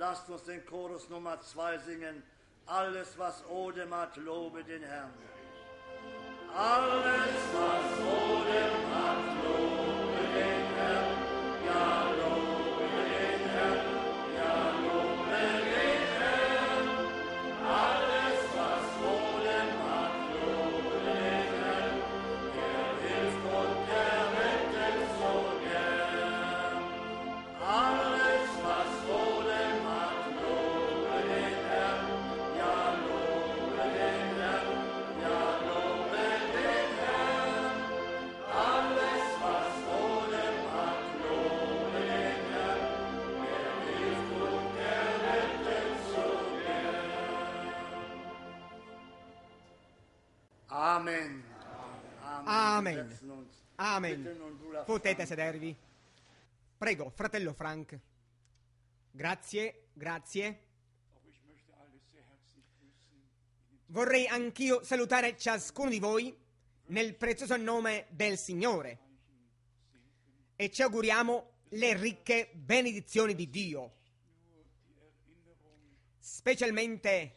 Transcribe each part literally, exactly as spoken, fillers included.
lasst uns den Chorus Nummer zwei singen. Alles, was Odem hat, lobe den Herrn. Alles, was Odem hat, lobe den Herrn. Ja, lobe den Herrn. Ja, lobe den Herrn. Alles, was Odem hat, lobe den Herrn. Er hilft und er rettet so gern. Alles, was Odem hat, lobe den Herrn. Ja, lobe den Herrn. Ja, lobe den Herrn. Alles, was Odem hat, lobe den Herrn. Er hilft und er rettet so gern. Amen. Amen. Wir setzen uns. Amen. Bitte nun, Bruder Potete Frank. sedervi. Prego, fratello Frank. Grazie, grazie. Vorrei anch'io salutare ciascuno di voi nel prezioso nome del Signore e ci auguriamo le ricche benedizioni di Dio. Specialmente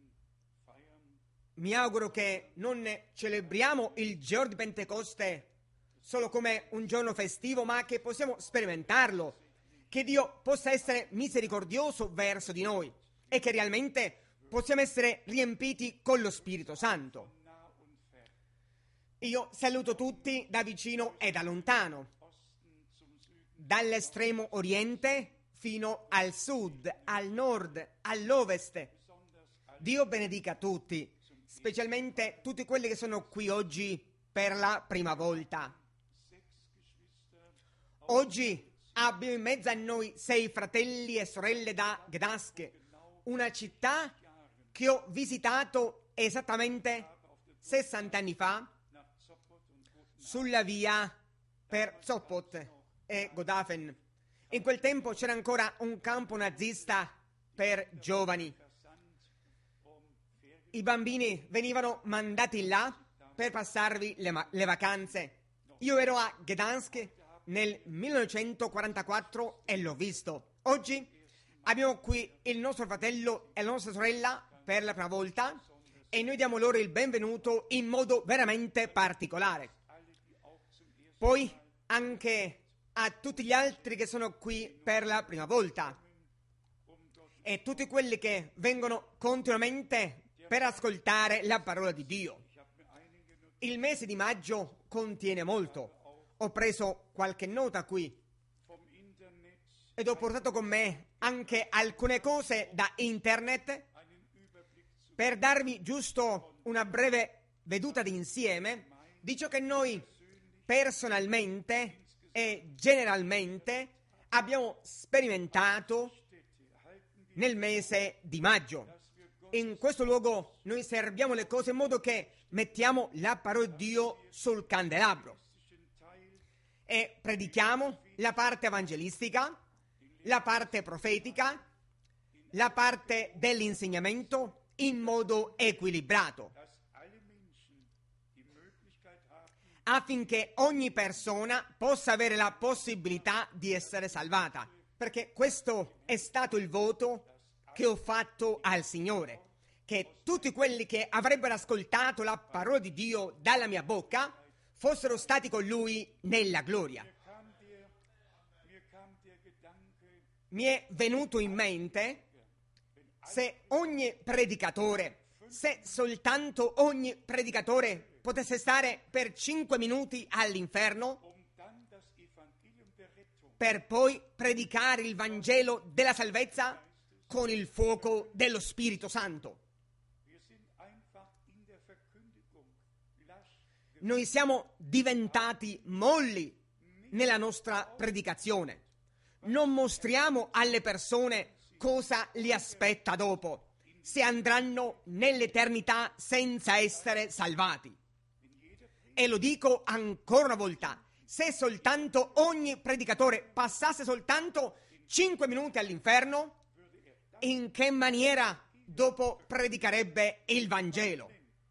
mi auguro che non celebriamo il giorno di Pentecoste solo come un giorno festivo, ma che possiamo sperimentarlo, che Dio possa essere misericordioso verso di noi e che realmente possiamo essere riempiti con lo Spirito Santo. Io saluto tutti da vicino e da lontano, dall'estremo oriente fino al sud, al nord, all'ovest. Dio benedica tutti, specialmente tutti quelli che sono qui oggi per la prima volta. Oggi abbiamo in mezzo a noi sei fratelli e sorelle da Gdansk, una città che ho visitato esattamente sessanta anni fa sulla via per Sopot e Godhaven. In quel tempo c'era ancora un campo nazista per giovani. I bambini venivano mandati là per passarvi le, ma- le vacanze. Io ero a Gdansk nel millenovecentoquarantaquattro e l'ho visto. Oggi abbiamo qui il nostro fratello e la nostra sorella per la prima volta e noi diamo loro il benvenuto in modo veramente particolare. Poi anche a tutti gli altri che sono qui per la prima volta e tutti quelli che vengono continuamente per ascoltare la parola di Dio. Il mese di maggio contiene molto. Ho preso qualche nota qui ed ho portato con me anche alcune cose da internet per darvi giusto una breve veduta d'insieme di ciò che noi personalmente e generalmente abbiamo sperimentato nel mese di maggio. In questo luogo noi serviamo le cose in modo che mettiamo la parola di Dio sul candelabro e predichiamo la parte evangelistica, la parte profetica, la parte dell'insegnamento in modo equilibrato, affinché ogni persona possa avere la possibilità di essere salvata, perché questo è stato il voto che ho fatto al Signore, che tutti quelli che avrebbero ascoltato la parola di Dio dalla mia bocca fossero stati con Lui nella gloria. Mi è venuto in mente se ogni predicatore, se soltanto ogni predicatore potesse stare per cinque minuti all'inferno per poi predicare il Vangelo della salvezza con il fuoco dello Spirito Santo. Noi siamo diventati molli nella nostra predicazione. Non mostriamo alle persone cosa li aspetta dopo, se andranno nell'eternità senza essere salvati. E lo dico ancora una volta, se soltanto ogni predicatore passasse soltanto cinque minuti all'inferno, in che maniera dopo predicherebbe il Vangelo?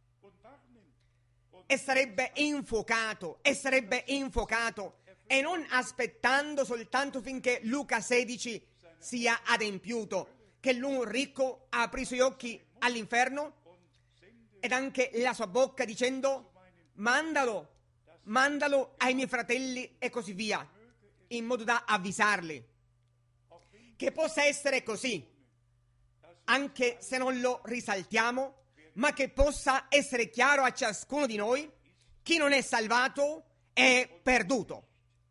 E sarebbe infuocato, e sarebbe infuocato, e non aspettando soltanto finché Luca sedici sia adempiuto, che l'uomo ricco aprì i suoi occhi all'inferno ed anche la sua bocca dicendo: mandalo, mandalo ai miei fratelli e così via, in modo da avvisarli. Che possa essere così, anche se non lo risaltiamo, ma che possa essere chiaro a ciascuno di noi: chi non è salvato è perduto.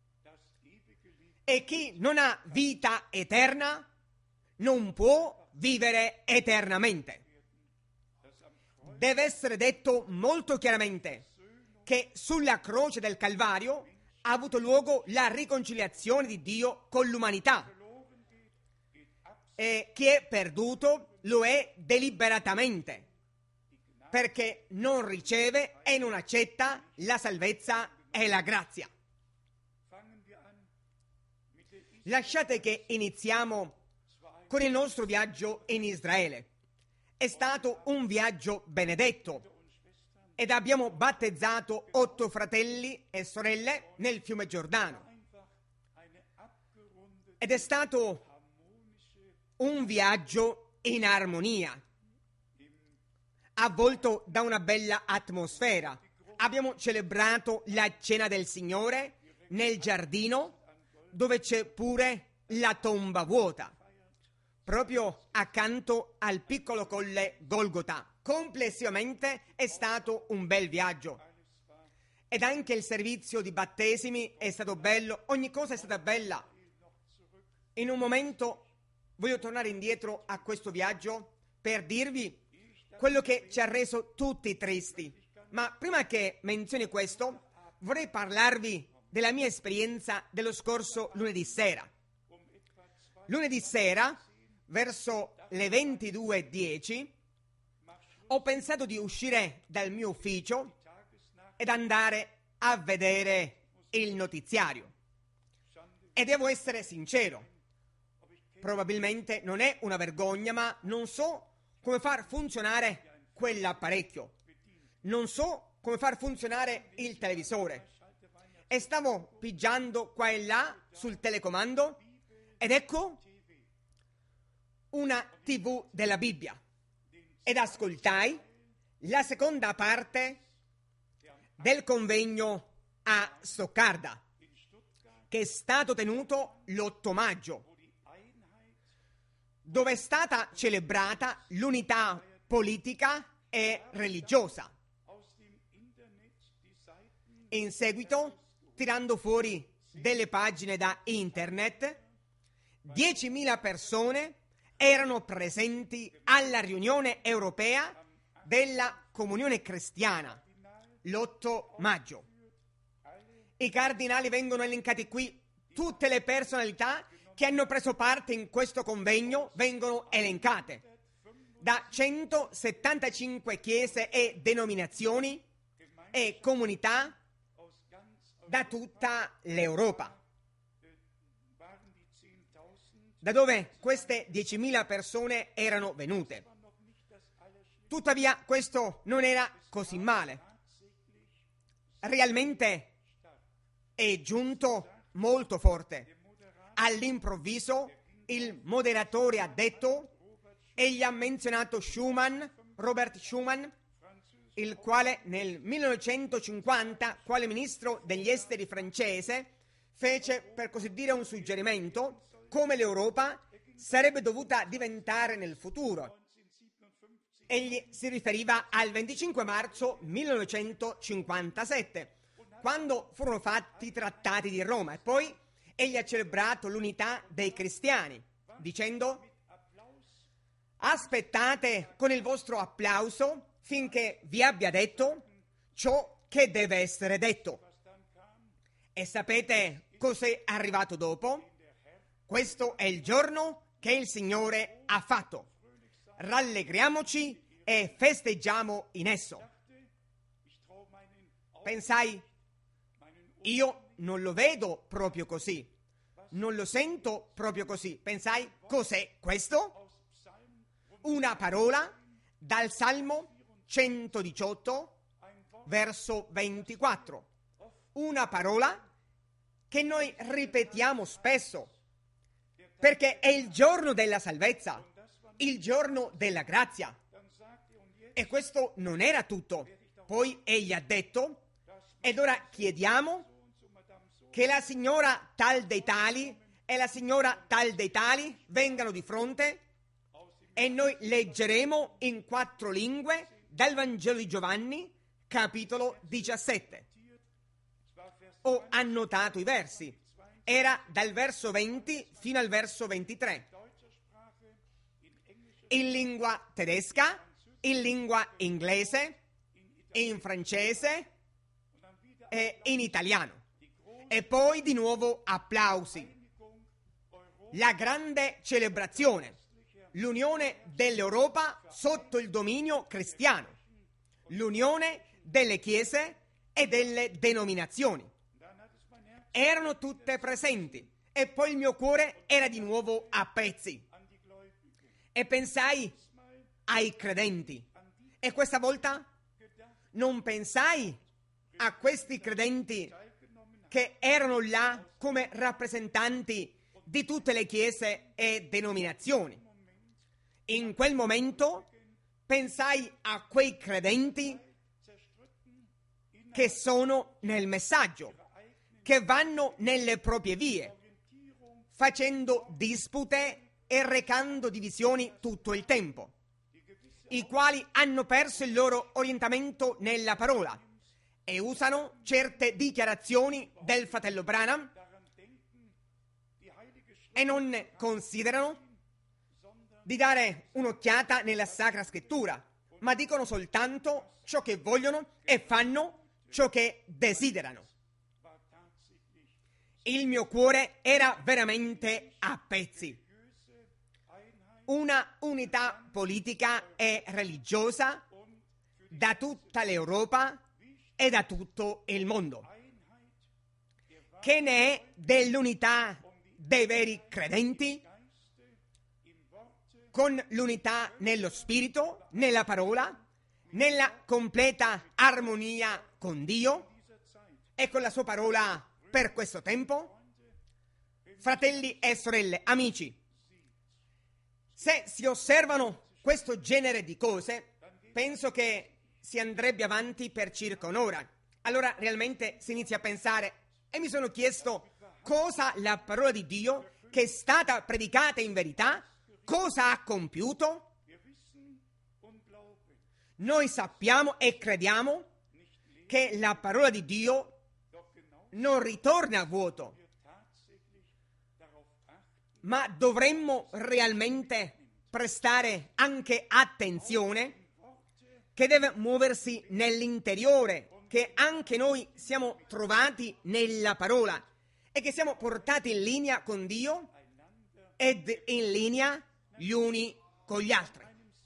E chi non ha vita eterna non può vivere eternamente. Deve essere detto molto chiaramente che sulla croce del Calvario ha avuto luogo la riconciliazione di Dio con l'umanità. E chi è perduto lo è deliberatamente, perché non riceve e non accetta la salvezza e la grazia. Lasciate che iniziamo con il nostro viaggio in Israele. È stato un viaggio benedetto ed abbiamo battezzato otto fratelli e sorelle nel fiume Giordano. Ed è stato un viaggio in armonia, avvolto da una bella atmosfera. Abbiamo celebrato la cena del Signore nel giardino, dove c'è pure la tomba vuota, proprio accanto al piccolo colle Golgota. Complessivamente è stato un bel viaggio. Ed anche il servizio di battesimi è stato bello, ogni cosa è stata bella. In un momento voglio tornare indietro a questo viaggio per dirvi quello che ci ha reso tutti tristi. Ma prima che menzioni questo, vorrei parlarvi della mia esperienza dello scorso lunedì sera. Lunedì sera, verso le ventidue e dieci, ho pensato di uscire dal mio ufficio ed andare a vedere il notiziario. E devo essere sincero, probabilmente non è una vergogna, ma non so come far funzionare quell'apparecchio. Non so come far funzionare il televisore. E stavo pigiando qua e là sul telecomando ed ecco una tivù della Bibbia. Ed ascoltai la seconda parte del convegno a Stoccarda, che è stato tenuto l'otto maggio, dove è stata celebrata l'unità politica e religiosa. In seguito, tirando fuori delle pagine da internet, diecimila persone erano presenti alla riunione europea della Comunione Cristiana l'otto maggio. I cardinali vengono elencati qui, tutte le personalità che hanno preso parte in questo convegno vengono elencate, da centosettantacinque chiese e denominazioni e comunità da tutta l'Europa, da dove queste diecimila persone erano venute. Tuttavia questo non era così male. Realmente è giunto molto forte. All'improvviso il moderatore ha detto, egli ha menzionato Schuman, Robert Schuman, il quale nel millenovecentocinquanta, quale ministro degli esteri francese, fece per così dire un suggerimento come l'Europa sarebbe dovuta diventare nel futuro. Egli si riferiva al venticinque marzo millenovecentocinquantasette, quando furono fatti i trattati di Roma, e poi egli ha celebrato l'unità dei cristiani, dicendo: aspettate con il vostro applauso finché vi abbia detto ciò che deve essere detto. E sapete cos'è arrivato dopo? Questo è il giorno che il Signore ha fatto. Rallegriamoci e festeggiamo in esso. Pensai, io non lo vedo proprio così, non lo sento proprio così. Pensai, cos'è questo? Una parola dal Salmo centodiciotto, verso ventiquattro. Una parola che noi ripetiamo spesso, perché è il giorno della salvezza. il giorno della grazia. E questo non era tutto. Poi egli ha detto: ed ora chiediamo che la signora tal dei tali e la signora tal dei tali vengano di fronte e noi leggeremo in quattro lingue dal Vangelo di Giovanni, capitolo diciassette. Ho annotato i versi. Era dal verso venti fino al verso ventitré. In lingua tedesca, in lingua inglese, in francese e in italiano. E poi di nuovo applausi. La grande celebrazione, l'unione dell'Europa sotto il dominio cristiano, l'unione delle chiese e delle denominazioni. Erano tutte presenti e poi il mio cuore era di nuovo a pezzi. E pensai ai credenti. E questa volta non pensai a questi credenti che erano là come rappresentanti di tutte le chiese e denominazioni. In quel momento pensai a quei credenti che sono nel messaggio, che vanno nelle proprie vie, facendo dispute e recando divisioni tutto il tempo, i quali hanno perso il loro orientamento nella parola e usano certe dichiarazioni del fratello Branham e non considerano di dare un'occhiata nella Sacra Scrittura, ma dicono soltanto ciò che vogliono e fanno ciò che desiderano. Il mio cuore era veramente a pezzi. Una unità politica e religiosa da tutta l'Europa e da tutto il mondo. Che ne è dell'unità dei veri credenti? Con l'unità nello spirito, nella parola, nella completa armonia con Dio e con la sua parola per questo tempo? Fratelli e sorelle, amici, se si osservano questo genere di cose, penso che si andrebbe avanti per circa un'ora. Allora realmente si inizia a pensare, e mi sono chiesto cosa la parola di Dio, che è stata predicata in verità, cosa ha compiuto? Noi sappiamo e crediamo che la parola di Dio non ritorna a vuoto, ma dovremmo realmente prestare anche attenzione che deve muoversi nell'interiore, che anche noi siamo trovati nella parola e che siamo portati in linea con Dio ed in linea gli uni con gli altri.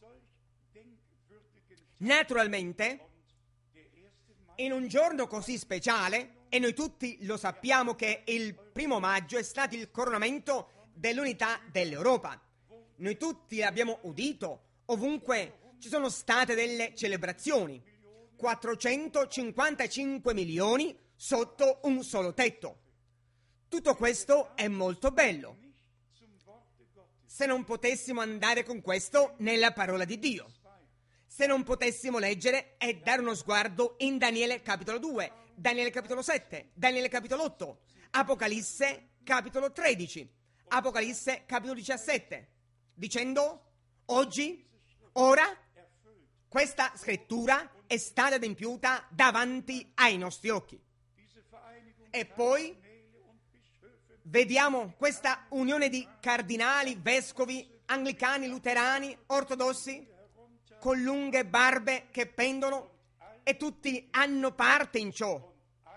Naturalmente, in un giorno così speciale, e noi tutti lo sappiamo che il primo maggio è stato il coronamento dell'unità dell'Europa. Noi tutti l'abbiamo udito, ovunque ci sono state delle celebrazioni. quattrocentocinquantacinque milioni sotto un solo tetto. Tutto questo è molto bello. Se non potessimo andare con questo nella parola di Dio, se non potessimo leggere e dare uno sguardo in Daniele capitolo due, Daniele capitolo sette, Daniele capitolo otto, Apocalisse capitolo tredici, Apocalisse capitolo diciassette, dicendo: oggi, ora, questa scrittura è stata adempiuta davanti ai nostri occhi. E poi vediamo questa unione di cardinali, vescovi, anglicani, luterani, ortodossi, con lunghe barbe che pendono, e tutti hanno parte in ciò.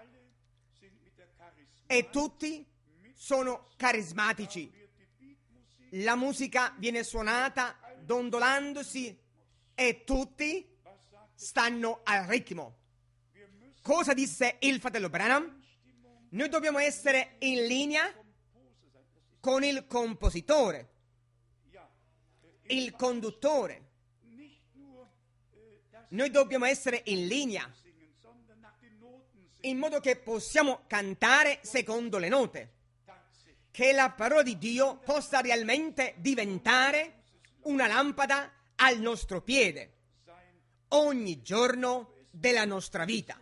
E tutti sono carismatici. La musica viene suonata dondolandosi e tutti stanno al ritmo. Cosa disse il fratello Branham? Noi dobbiamo essere in linea con il compositore, il conduttore. Noi dobbiamo essere in linea, in modo che possiamo cantare secondo le note, che la parola di Dio possa realmente diventare una lampada al nostro piede ogni giorno della nostra vita.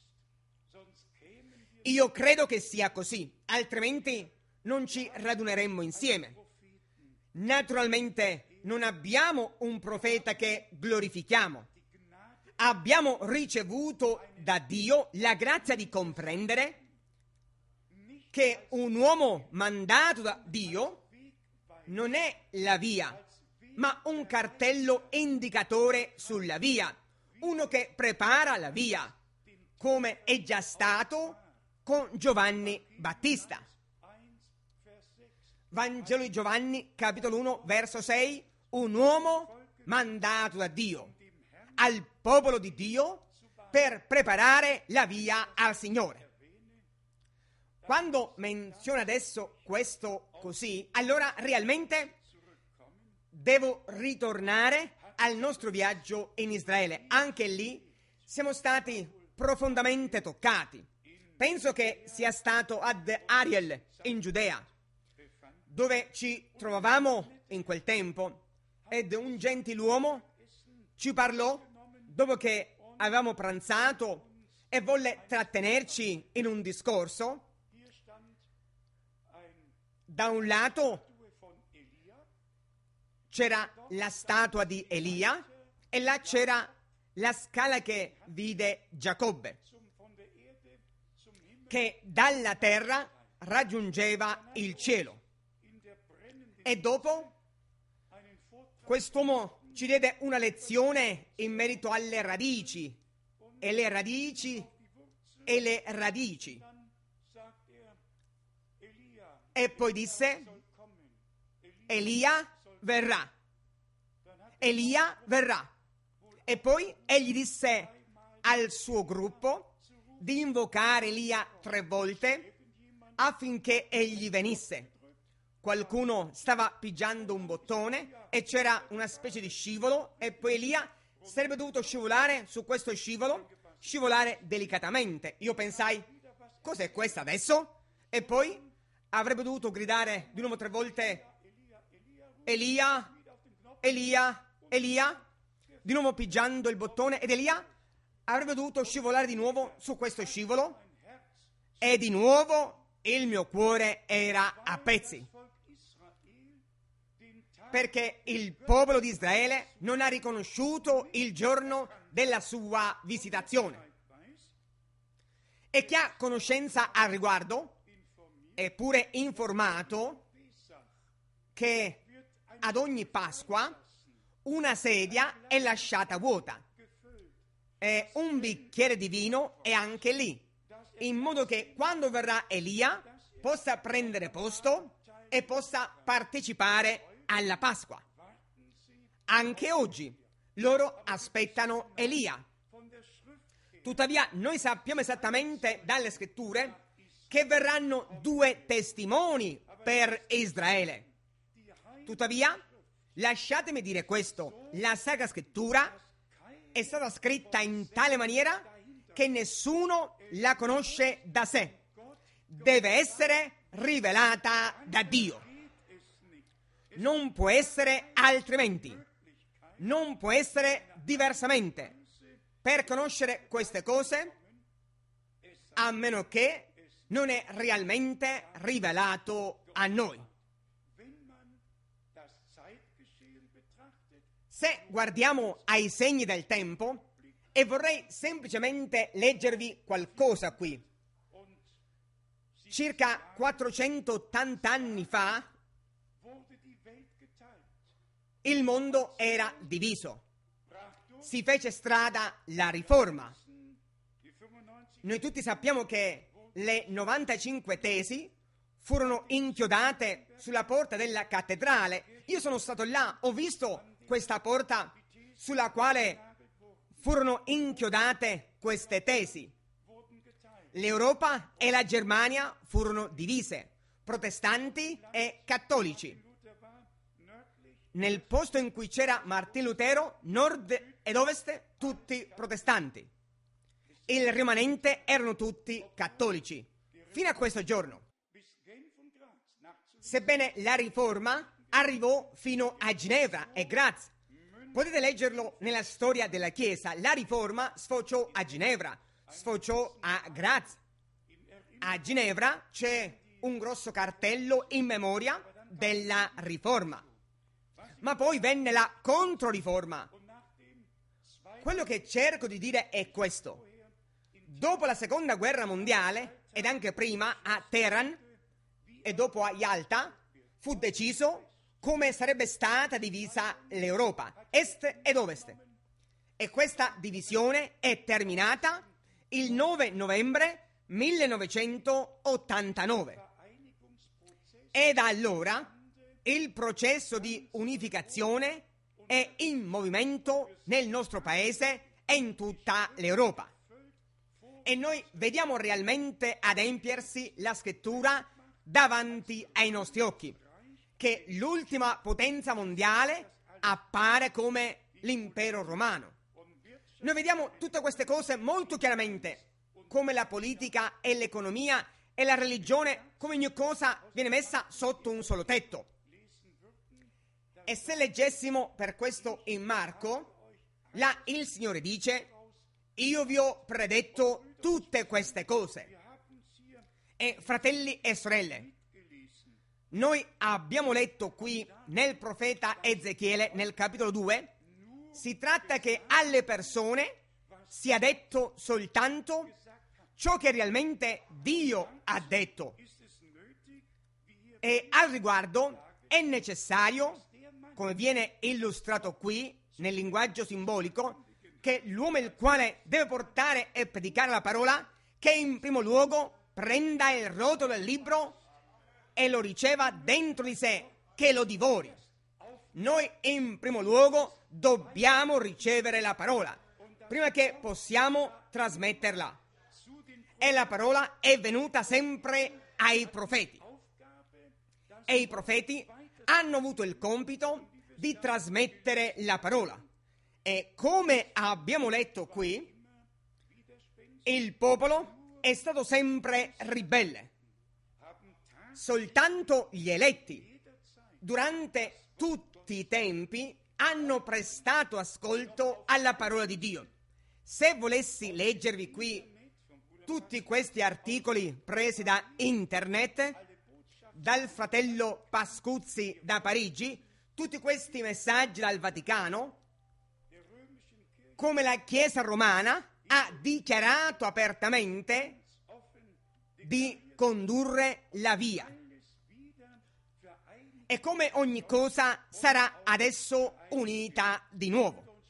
Io credo che sia così, altrimenti non ci raduneremmo insieme. Naturalmente non abbiamo un profeta che glorifichiamo. Abbiamo ricevuto da Dio la grazia di comprendere che un uomo mandato da Dio non è la via, ma un cartello indicatore sulla via, uno che prepara la via, come è già stato con Giovanni Battista. Vangelo di Giovanni, capitolo uno, verso sei, un uomo mandato da Dio al popolo di Dio per preparare la via al Signore. Quando menziona adesso questo così, allora realmente devo ritornare al nostro viaggio in Israele. Anche lì siamo stati profondamente toccati. Penso che sia stato ad Ariel in Giudea, dove ci trovavamo in quel tempo, ed un gentiluomo ci parlò dopo che avevamo pranzato e volle trattenerci in un discorso. Da un lato c'era la statua di Elia e là c'era la scala che vide Giacobbe, che dalla terra raggiungeva il cielo. E dopo quest'uomo ci diede una lezione in merito alle radici e le radici e le radici. E poi disse: Elia verrà, Elia verrà. E poi egli disse al suo gruppo di invocare Elia tre volte affinché egli venisse. Qualcuno stava pigiando un bottone e c'era una specie di scivolo, e poi Elia sarebbe dovuto scivolare su questo scivolo, scivolare delicatamente. Io pensai: cos'è questo adesso? E poi avrebbe dovuto gridare di nuovo tre volte: Elia, Elia, Elia, di nuovo pigiando il bottone, ed Elia avrebbe dovuto scivolare di nuovo su questo scivolo, e di nuovo il mio cuore era a pezzi, perché il popolo di Israele non ha riconosciuto il giorno della sua visitazione. E chi ha conoscenza al riguardo è pure informato che ad ogni Pasqua una sedia è lasciata vuota e un bicchiere di vino è anche lì, in modo che quando verrà Elia possa prendere posto e possa partecipare alla Pasqua. Anche oggi loro aspettano Elia. Tuttavia noi sappiamo esattamente dalle scritture che verranno due testimoni per Israele. Tuttavia, lasciatemi dire questo: la Sacra Scrittura è stata scritta in tale maniera che nessuno la conosce da sé. Deve essere rivelata da Dio. Non può essere altrimenti. Non può essere diversamente. Per conoscere queste cose, a meno che non è realmente rivelato a noi. Se guardiamo ai segni del tempo, e vorrei semplicemente leggervi qualcosa qui. Circa quattrocentottanta anni fa, il mondo era diviso. Si fece strada la Riforma. Noi tutti sappiamo che le novantacinque tesi furono inchiodate sulla porta della cattedrale. Io sono stato là, ho visto questa porta sulla quale furono inchiodate queste tesi. L'Europa e la Germania furono divise, protestanti e cattolici. Nel posto in cui c'era Martin Lutero, nord ed ovest, tutti protestanti. Il rimanente erano tutti cattolici, fino a questo giorno. Sebbene la Riforma arrivò fino a Ginevra e Graz. Potete leggerlo nella storia della Chiesa. La riforma sfociò a Ginevra, sfociò a Graz. A Ginevra c'è un grosso cartello in memoria della riforma. Ma poi venne la controriforma. Quello che cerco di dire è questo. Dopo la seconda guerra mondiale, ed anche prima a Teheran e dopo a Yalta, fu deciso come sarebbe stata divisa l'Europa, est ed ovest. E questa divisione è terminata il nove novembre millenovecentottantanove. E da allora il processo di unificazione è in movimento nel nostro paese e in tutta l'Europa. E noi vediamo realmente adempiersi la scrittura davanti ai nostri occhi, che l'ultima potenza mondiale appare come l'impero romano. Noi vediamo tutte queste cose molto chiaramente, come la politica e l'economia e la religione, come ogni cosa viene messa sotto un solo tetto. E se leggessimo per questo in Marco, là il Signore dice: io vi ho predetto tutte queste cose. E fratelli e sorelle, noi abbiamo letto qui nel profeta Ezechiele, nel capitolo due, si tratta che alle persone sia detto soltanto ciò che realmente Dio ha detto. E al riguardo è necessario, come viene illustrato qui nel linguaggio simbolico, che l'uomo il quale deve portare e predicare la parola, che in primo luogo prenda il rotolo del libro e lo riceva dentro di sé, che lo divori. Noi in primo luogo dobbiamo ricevere la parola prima che possiamo trasmetterla. E la parola è venuta sempre ai profeti. E i profeti hanno avuto il compito di trasmettere la parola. E come abbiamo letto qui, il popolo è stato sempre ribelle. Soltanto gli eletti, durante tutti i tempi, hanno prestato ascolto alla parola di Dio. Se volessi leggervi qui tutti questi articoli presi da internet, dal fratello Pascuzzi da Parigi, tutti questi messaggi dal Vaticano, come la Chiesa romana ha dichiarato apertamente di condurre la via e come ogni cosa sarà adesso unita di nuovo.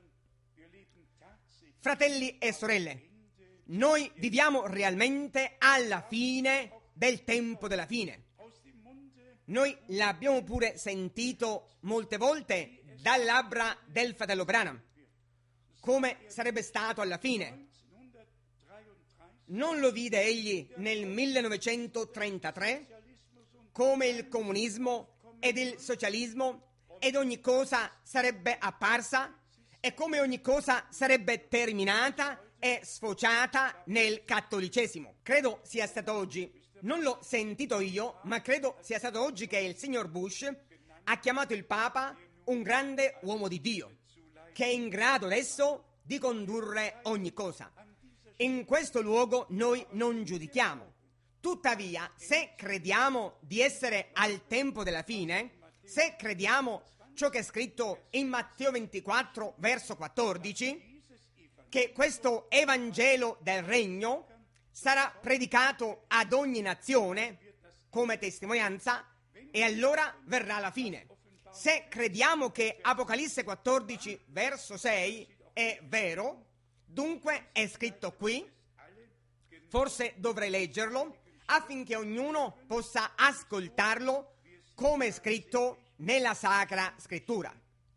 Fratelli e sorelle, noi viviamo realmente alla fine del tempo della fine. Noi l'abbiamo pure sentito molte volte dalle labbra del fratello Branham, come sarebbe stato alla fine. Non lo vide egli nel millenovecentotrentatré, come il comunismo ed il socialismo ed ogni cosa sarebbe apparsa e come ogni cosa sarebbe terminata e sfociata nel cattolicesimo. Credo sia stato oggi, non l'ho sentito io, ma credo sia stato oggi che il signor Bush ha chiamato il Papa un grande uomo di Dio, che è in grado adesso di condurre ogni cosa. In questo luogo noi non giudichiamo. Tuttavia, se crediamo di essere al tempo della fine, se crediamo ciò che è scritto in Matteo ventiquattro, verso quattordici, che questo Evangelo del Regno sarà predicato ad ogni nazione come testimonianza, e allora verrà la fine. Se crediamo che Apocalisse quattordici, verso sei è vero, dunque è scritto qui, forse dovrei leggerlo affinché ognuno possa ascoltarlo come è scritto nella Sacra Scrittura.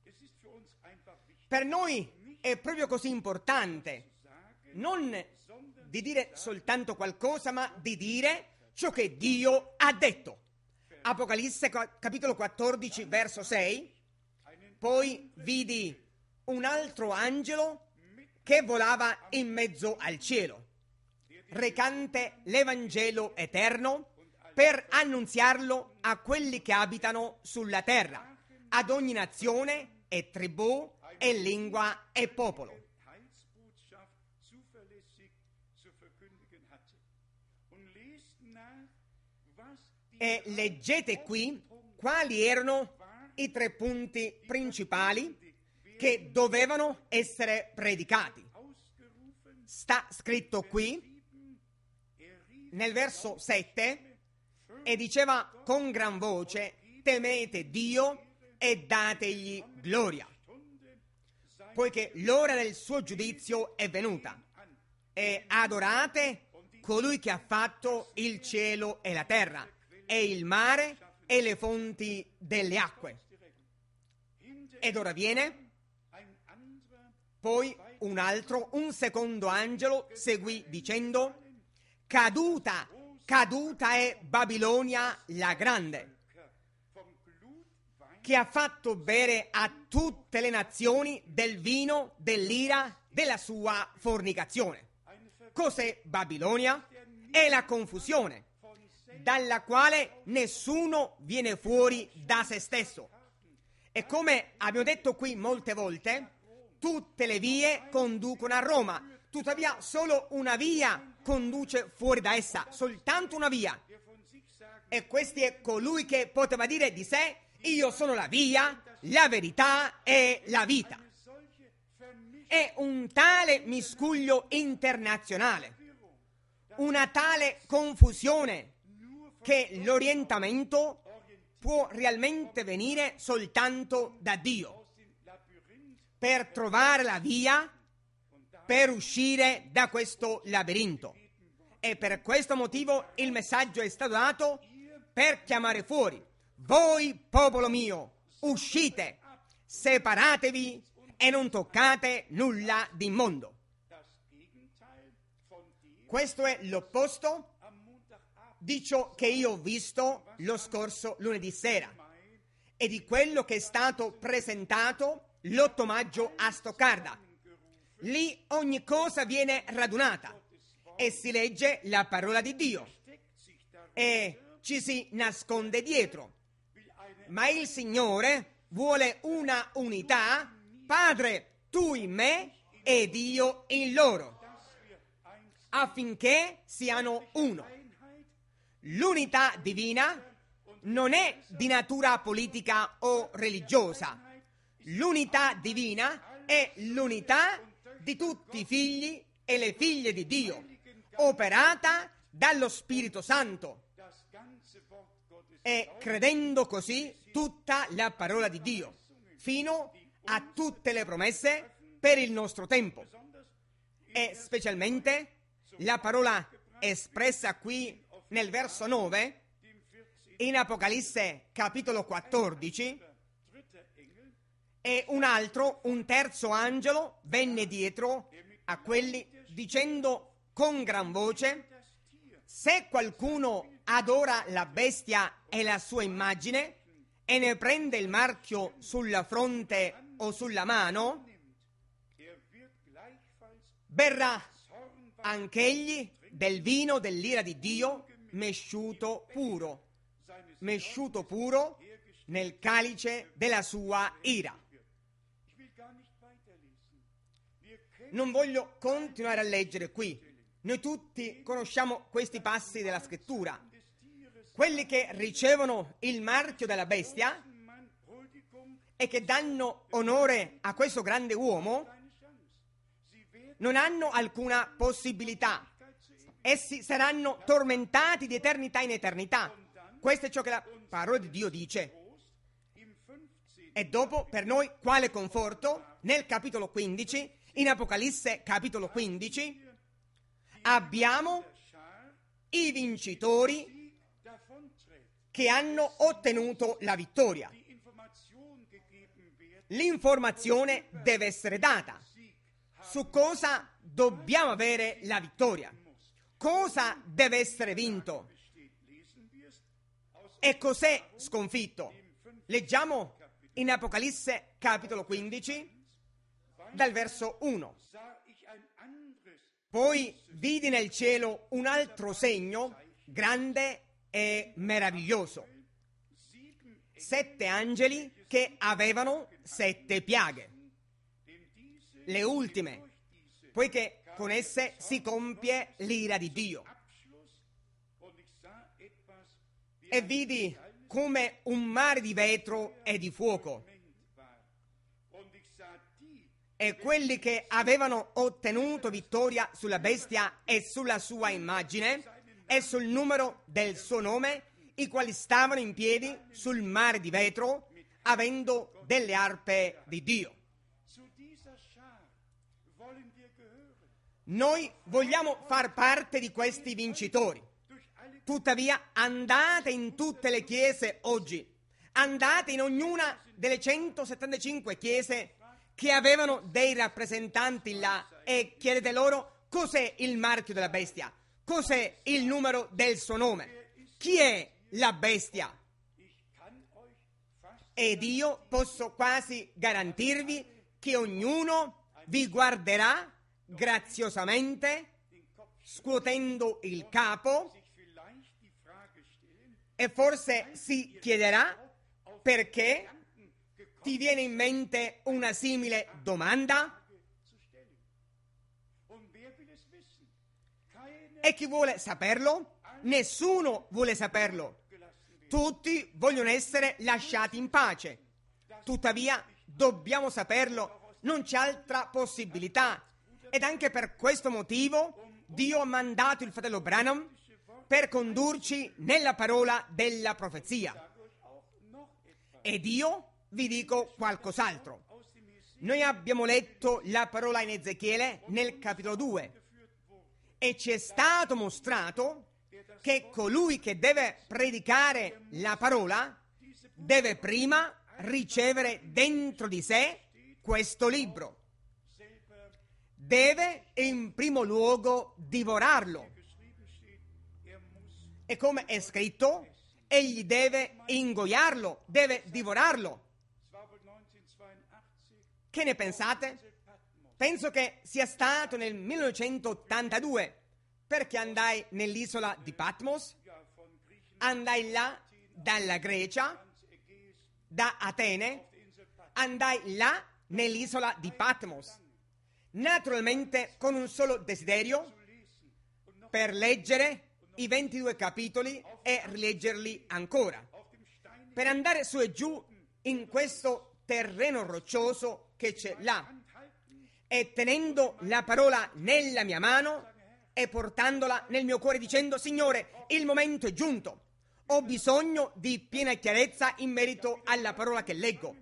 Per noi è proprio così importante non di dire soltanto qualcosa, ma di dire ciò che Dio ha detto. Apocalisse capitolo quattordici, verso sei, poi vidi un altro angelo che volava in mezzo al cielo, recante l'Evangelo eterno per annunziarlo a quelli che abitano sulla terra, ad ogni nazione e tribù e lingua e popolo. E leggete qui quali erano i tre punti principali che dovevano essere predicati. Sta scritto qui nel verso sette, e diceva con gran voce: temete Dio e dategli gloria, poiché l'ora del suo giudizio è venuta, e adorate colui che ha fatto il cielo e la terra, e il mare e le fonti delle acque. Ed ora viene, poi un altro, un secondo angelo seguì dicendo: caduta, caduta è Babilonia la grande, che ha fatto bere a tutte le nazioni del vino dell'ira della sua fornicazione. Cos'è Babilonia? È la confusione, dalla quale nessuno viene fuori da se stesso. E come abbiamo detto qui molte volte, tutte le vie conducono a Roma, tuttavia solo una via conduce fuori da essa, soltanto una via. E questo è colui che poteva dire di sé: io sono la via, la verità e la vita. È un tale miscuglio internazionale, una tale confusione, che l'orientamento può realmente venire soltanto da Dio, per trovare la via, per uscire da questo labirinto. E per questo motivo il messaggio è stato dato per chiamare fuori: voi, popolo mio, uscite, separatevi e non toccate nulla di immondo. Questo è l'opposto di ciò che io ho visto lo scorso lunedì sera e di quello che è stato presentato l'otto maggio a Stoccarda. Lì ogni cosa viene radunata e si legge la parola di Dio e ci si nasconde dietro. Ma il Signore vuole una unità: Padre, tu in me ed io in loro, affinché siano uno. L'unità divina non è di natura politica o religiosa. L'unità divina è l'unità di tutti i figli e le figlie di Dio, operata dallo Spirito Santo, e credendo così tutta la parola di Dio, fino a tutte le promesse per il nostro tempo. E specialmente la parola espressa qui nel verso nove, in Apocalisse capitolo quattordici, e un altro, un terzo angelo venne dietro a quelli dicendo con gran voce: se qualcuno adora la bestia e la sua immagine e ne prende il marchio sulla fronte o sulla mano, berrà anch'egli del vino dell'ira di Dio mesciuto puro, mesciuto puro nel calice della sua ira. Non voglio continuare a leggere qui. Noi tutti conosciamo questi passi della scrittura. Quelli che ricevono il marchio della bestia e che danno onore a questo grande uomo non hanno alcuna possibilità. Essi saranno tormentati di eternità in eternità. Questo è ciò che la parola di Dio dice. E dopo, per noi, quale conforto? Nel capitolo quindici, in Apocalisse capitolo quindici, abbiamo i vincitori che hanno ottenuto la vittoria. L'informazione deve essere data su cosa dobbiamo avere la vittoria, cosa deve essere vinto e cos'è sconfitto. Leggiamo in Apocalisse capitolo quindici dal verso uno. Poi vidi nel cielo un altro segno grande è meraviglioso. Sette angeli che avevano sette piaghe, le ultime, poiché con esse si compie l'ira di Dio. E vidi come un mare di vetro e di fuoco, e quelli che avevano ottenuto vittoria sulla bestia e sulla sua immagine e sul numero del suo nome, i quali stavano in piedi sul mare di vetro, avendo delle arpe di Dio. Noi vogliamo far parte di questi vincitori. Tuttavia, andate in tutte le chiese oggi, andate in ognuna delle centosettantacinque chiese che avevano dei rappresentanti là e chiedete loro cos'è il marchio della bestia, cos'è il numero del suo nome, chi è la bestia. Ed io posso quasi garantirvi che ognuno vi guarderà graziosamente, scuotendo il capo, e forse si chiederà perché. Ti viene in mente una simile domanda? E chi vuole saperlo? Nessuno vuole saperlo. Tutti vogliono essere lasciati in pace. Tuttavia, dobbiamo saperlo, non c'è altra possibilità. Ed anche per questo motivo Dio ha mandato il fratello Branham per condurci nella parola della profezia. Ed io vi dico qualcos'altro. Noi abbiamo letto la parola in Ezechiele nel capitolo due e ci è stato mostrato che colui che deve predicare la parola deve prima ricevere dentro di sé questo libro. Deve in primo luogo divorarlo. E come è scritto, egli deve ingoiarlo, deve divorarlo. Che ne pensate? Penso che sia stato nel millenovecentottantadue, perché andai nell'isola di Patmos, andai là dalla Grecia, da Atene, andai là nell'isola di Patmos, naturalmente con un solo desiderio, per leggere i ventidue capitoli e rileggerli ancora, per andare su e giù in questo terreno roccioso che c'è là, e tenendo la parola nella mia mano e portandola nel mio cuore dicendo: Signore, il momento è giunto, ho bisogno di piena chiarezza in merito alla parola che leggo.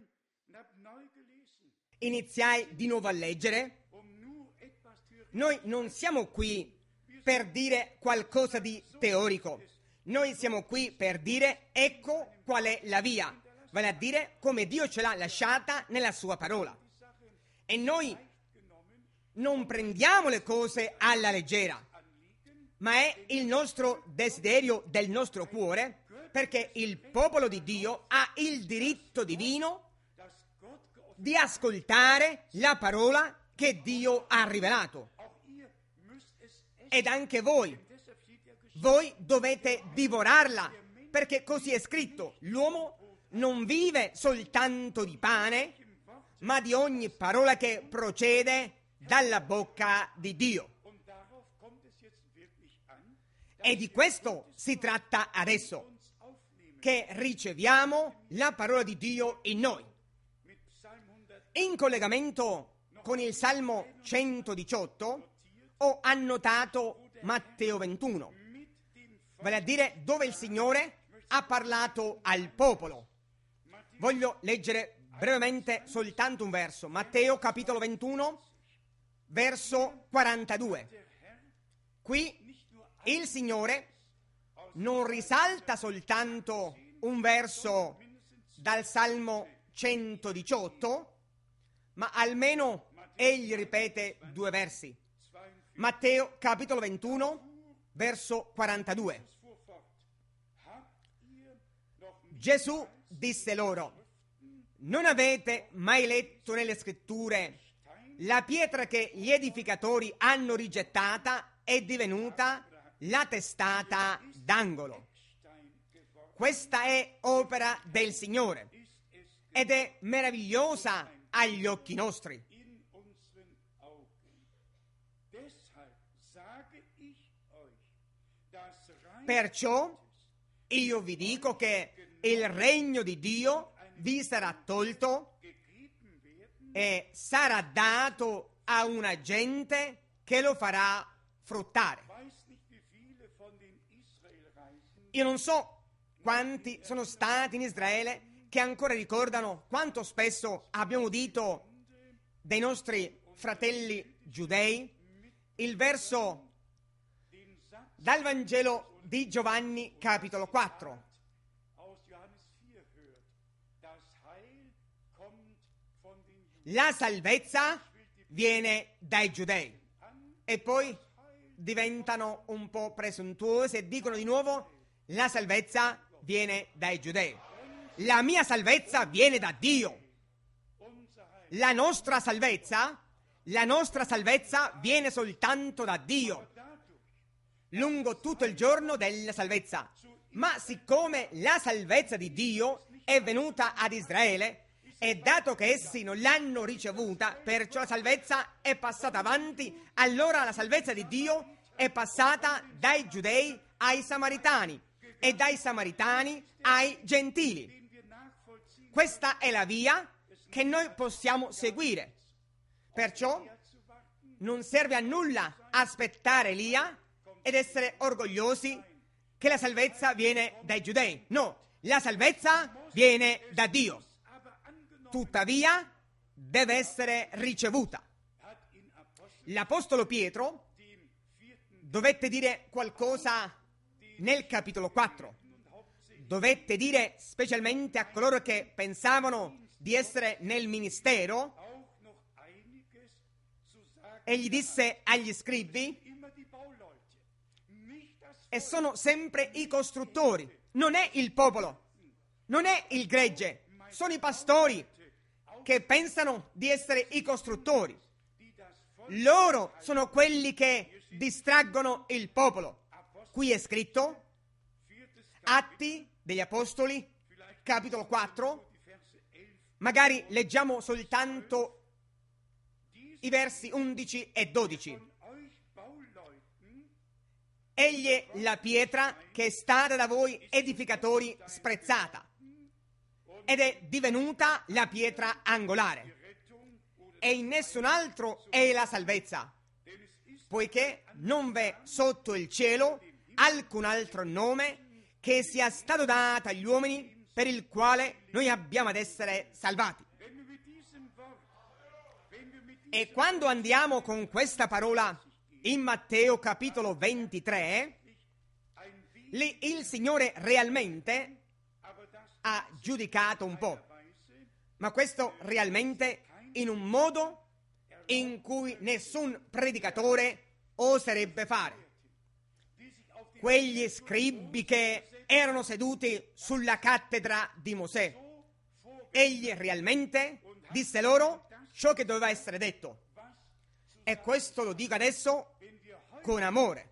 Iniziai di nuovo a leggere. Noi non siamo qui per dire qualcosa di teorico, noi siamo qui per dire ecco qual è la via, vale a dire come Dio ce l'ha lasciata nella sua parola. E noi non prendiamo le cose alla leggera, ma è il nostro desiderio del nostro cuore, perché il popolo di Dio ha il diritto divino di ascoltare la parola che Dio ha rivelato. Ed anche voi, voi dovete divorarla, perché così è scritto: l'uomo non vive soltanto di pane, ma di ogni parola che procede dalla bocca di Dio. E di questo si tratta adesso, che riceviamo la parola di Dio in noi. In collegamento con il Salmo centodiciotto ho annotato Matteo ventuno, vale a dire dove il Signore ha parlato al popolo. Voglio leggere brevemente soltanto un verso, Matteo capitolo ventuno, verso quarantadue. Qui il Signore non risalta soltanto un verso dal Salmo centodiciotto, ma almeno egli ripete due versi. Matteo capitolo ventuno, verso quarantadue. Gesù disse loro: non avete mai letto nelle scritture la pietra che gli edificatori hanno rigettata è divenuta la testata d'angolo? Questa è opera del Signore ed è meravigliosa agli occhi nostri. Perciò io vi dico che il regno di Dio vi sarà tolto e sarà dato a una gente che lo farà fruttare. Io non so quanti sono stati in Israele che ancora ricordano quanto spesso abbiamo udito dei nostri fratelli giudei il verso dal Vangelo di Giovanni capitolo quattro. La salvezza viene dai giudei. E poi diventano un po' presuntuosi e dicono di nuovo: la salvezza viene dai giudei. La mia salvezza viene da Dio. La nostra salvezza, la nostra salvezza viene soltanto da Dio, lungo tutto il giorno della salvezza. Ma siccome la salvezza di Dio è venuta ad Israele, e dato che essi non l'hanno ricevuta, perciò la salvezza è passata avanti, allora la salvezza di Dio è passata dai giudei ai samaritani e dai samaritani ai gentili. Questa è la via che noi possiamo seguire. Perciò non serve a nulla aspettare Elia ed essere orgogliosi che la salvezza viene dai giudei. No, la salvezza viene da Dio. Tuttavia deve essere ricevuta. L'Apostolo Pietro dovette dire qualcosa nel capitolo quattro. Dovette dire specialmente a coloro che pensavano di essere nel ministero. Egli disse agli scribi, e sono sempre i costruttori, non è il popolo, non è il gregge, sono i pastori che pensano di essere i costruttori. Loro sono quelli che distraggono il popolo. Qui è scritto, Atti degli Apostoli, capitolo quattro, magari leggiamo soltanto i versi undici e dodici. Egli è la pietra che è stata da voi edificatori sprezzata ed è divenuta la pietra angolare, e in nessun altro è la salvezza, poiché non v'è sotto il cielo alcun altro nome che sia stato dato agli uomini per il quale noi abbiamo ad essere salvati. E quando andiamo con questa parola in Matteo capitolo ventitré, lì il Signore realmente ha giudicato un po', ma questo realmente in un modo in cui nessun predicatore oserebbe fare. Quegli scribi che erano seduti sulla cattedra di Mosè, egli realmente disse loro ciò che doveva essere detto, e questo lo dico adesso con amore.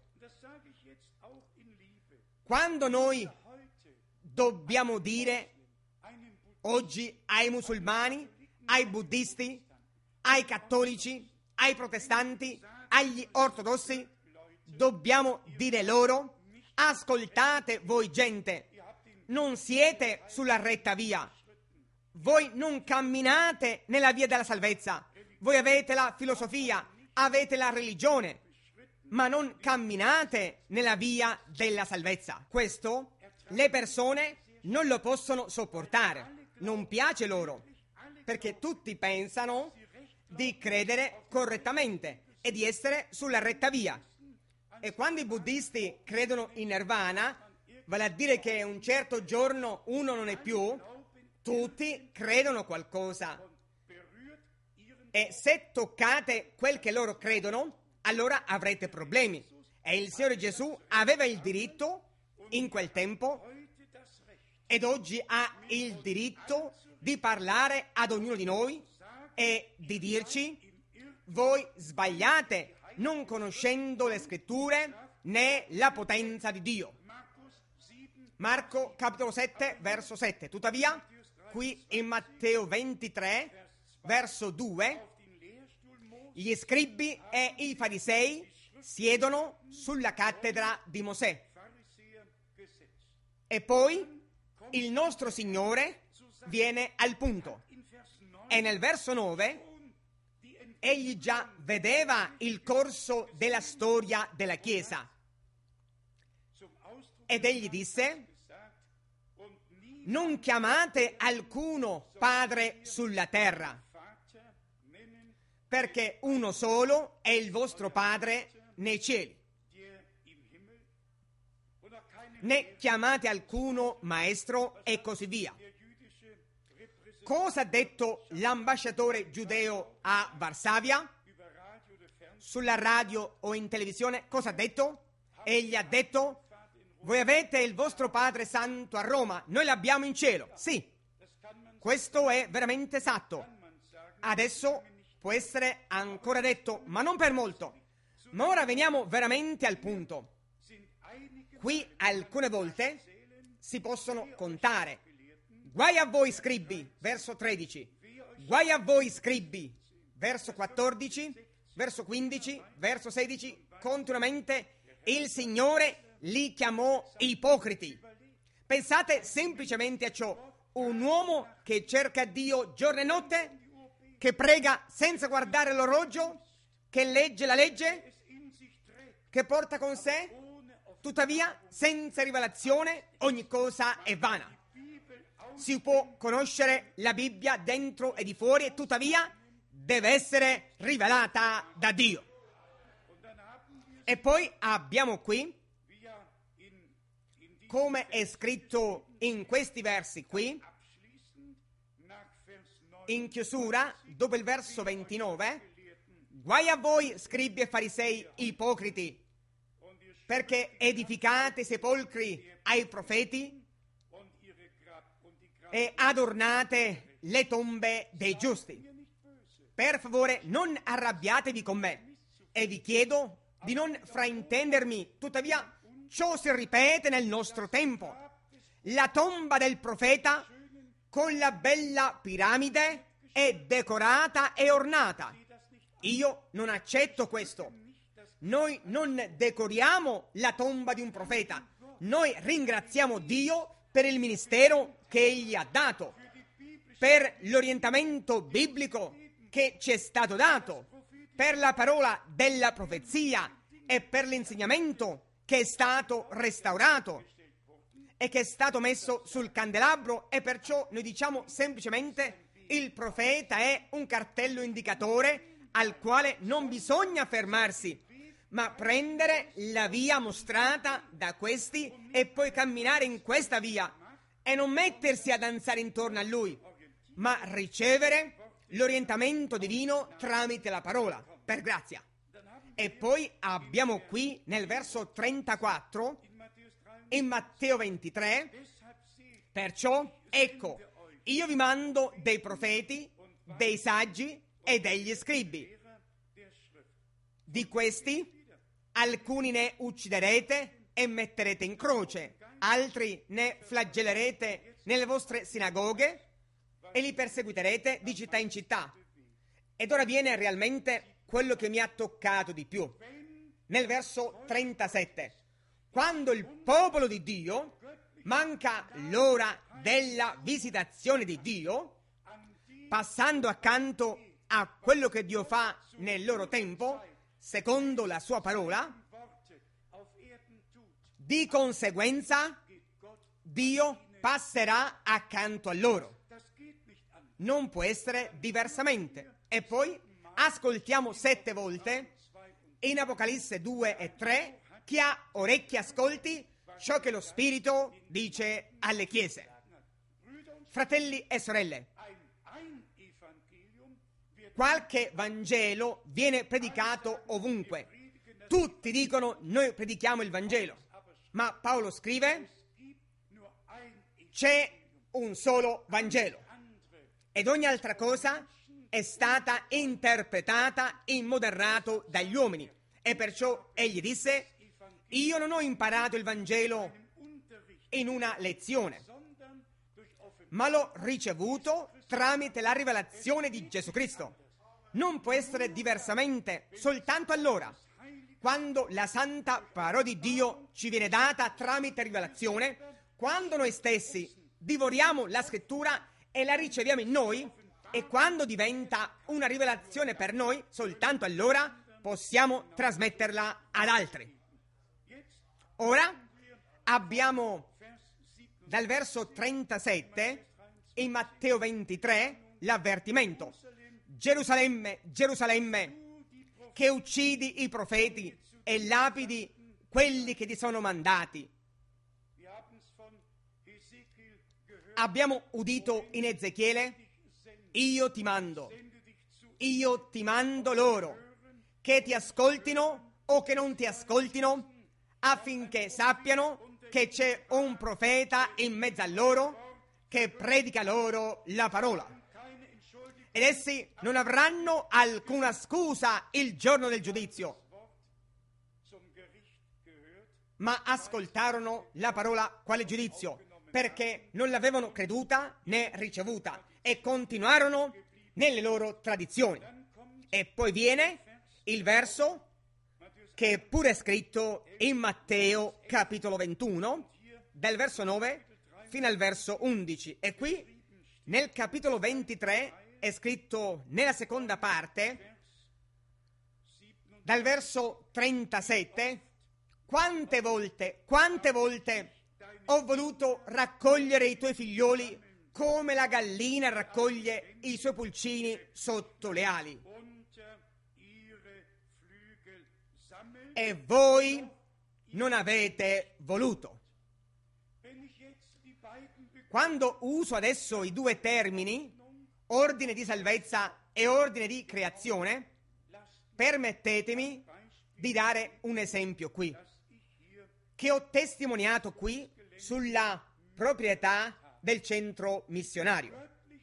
Quando noi dobbiamo dire oggi ai musulmani, ai buddisti, ai cattolici, ai protestanti, agli ortodossi, dobbiamo dire loro: ascoltate voi gente, non siete sulla retta via, voi non camminate nella via della salvezza, voi avete la filosofia, avete la religione, ma non camminate nella via della salvezza. Questo le persone non lo possono sopportare, non piace loro, perché tutti pensano di credere correttamente e di essere sulla retta via. E quando i buddisti credono in nirvana, vale a dire che un certo giorno uno non è più, tutti credono qualcosa. E se toccate quel che loro credono, allora avrete problemi. E il Signore Gesù aveva il diritto in quel tempo, ed oggi ha il diritto di parlare ad ognuno di noi e di dirci: voi sbagliate, non conoscendo le scritture né la potenza di Dio. Marco capitolo sette, verso sette. Tuttavia, qui in Matteo ventitré, verso due, gli scribi e i farisei siedono sulla cattedra di Mosè. E poi il nostro Signore viene al punto. E nel verso nove egli già vedeva il corso della storia della Chiesa. Ed egli disse: non chiamate alcuno padre sulla terra, perché uno solo è il vostro Padre nei cieli. Ne chiamate alcuno maestro e così via. Cosa ha detto l'ambasciatore giudeo a Varsavia? Sulla radio o in televisione? Cosa ha detto? Egli ha detto: voi avete il vostro Padre Santo a Roma, noi l'abbiamo in cielo. Sì, questo è veramente esatto. Adesso può essere ancora detto, ma non per molto. Ma ora veniamo veramente al punto. Qui alcune volte si possono contare. Guai a voi scribi, verso tredici. Guai a voi scribi, verso quattordici, verso quindici, verso sedici. Continuamente il Signore li chiamò ipocriti. Pensate semplicemente a ciò. Un uomo che cerca Dio giorno e notte, che prega senza guardare l'orologio, che legge la legge, che porta con sé, tuttavia senza rivelazione ogni cosa è vana. Si può conoscere la Bibbia dentro e di fuori, e tuttavia deve essere rivelata da Dio. E poi abbiamo qui, come è scritto in questi versi qui, in chiusura, dopo il verso ventinove, guai a voi scribi e farisei ipocriti, perché edificate sepolcri ai profeti e adornate le tombe dei giusti. Per favore, non arrabbiatevi con me, e vi chiedo di non fraintendermi, tuttavia ciò si ripete nel nostro tempo. La tomba del profeta con la bella piramide è decorata e ornata. Io non accetto questo. Noi non decoriamo la tomba di un profeta. Noi ringraziamo Dio per il ministero che Egli ha dato, per l'orientamento biblico che ci è stato dato, per la parola della profezia e per l'insegnamento che è stato restaurato e che è stato messo sul candelabro. E perciò noi diciamo semplicemente: il profeta è un cartello indicatore al quale non bisogna fermarsi, ma prendere la via mostrata da questi e poi camminare in questa via e non mettersi a danzare intorno a lui, ma ricevere l'orientamento divino tramite la parola, per grazia. E poi abbiamo qui nel verso trentaquattro, in Matteo ventitré, perciò ecco, io vi mando dei profeti, dei saggi e degli scribi. Di questi alcuni ne ucciderete e metterete in croce, altri ne flagellerete nelle vostre sinagoghe e li perseguiterete di città in città. Ed ora viene realmente quello che mi ha toccato di più. Nel verso trentasette, quando il popolo di Dio manca l'ora della visitazione di Dio, passando accanto a quello che Dio fa nel loro tempo, secondo la sua parola, di conseguenza Dio passerà accanto a loro. Non può essere diversamente. E poi ascoltiamo sette volte in Apocalisse due e tre: chi ha orecchie ascolti ciò che lo Spirito dice alle chiese. Fratelli e sorelle, qualche Vangelo viene predicato ovunque. Tutti dicono: noi predichiamo il Vangelo. Ma Paolo scrive: c'è un solo Vangelo ed ogni altra cosa è stata interpretata in modo errato dagli uomini. E perciò egli disse: io non ho imparato il Vangelo in una lezione, ma l'ho ricevuto tramite la rivelazione di Gesù Cristo. Non può essere diversamente. Soltanto allora, quando la santa parola di Dio ci viene data tramite rivelazione, quando noi stessi divoriamo la scrittura e la riceviamo in noi, e quando diventa una rivelazione per noi, soltanto allora possiamo trasmetterla ad altri. Ora abbiamo dal verso trentasette in Matteo ventitré l'avvertimento: Gerusalemme, Gerusalemme, che uccidi i profeti e lapidi quelli che ti sono mandati. Abbiamo udito in Ezechiele: io ti mando, io ti mando loro, che ti ascoltino o che non ti ascoltino, affinché sappiano che c'è un profeta in mezzo a loro che predica loro la parola. Ed essi non avranno alcuna scusa il giorno del giudizio, ma ascoltarono la parola quale giudizio, perché non l'avevano creduta né ricevuta e continuarono nelle loro tradizioni. E poi viene il verso che è pure scritto in Matteo capitolo ventuno, dal verso nove fino al verso undici. E qui nel capitolo ventitré è scritto nella seconda parte, dal verso trentasette: quante volte, quante volte ho voluto raccogliere i tuoi figlioli come la gallina raccoglie i suoi pulcini sotto le ali, e voi non avete voluto. Quando uso adesso i due termini, ordine di salvezza e ordine di creazione, permettetemi di dare un esempio qui, che ho testimoniato qui sulla proprietà del centro missionario.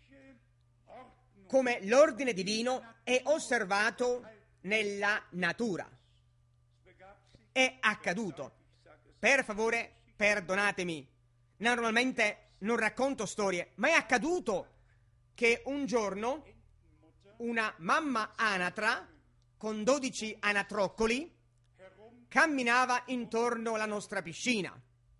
Come l'ordine divino è osservato nella natura. È accaduto. Per favore, perdonatemi. Normalmente non racconto storie, ma è accaduto che un giorno una mamma anatra con dodici anatroccoli camminava intorno alla nostra piscina.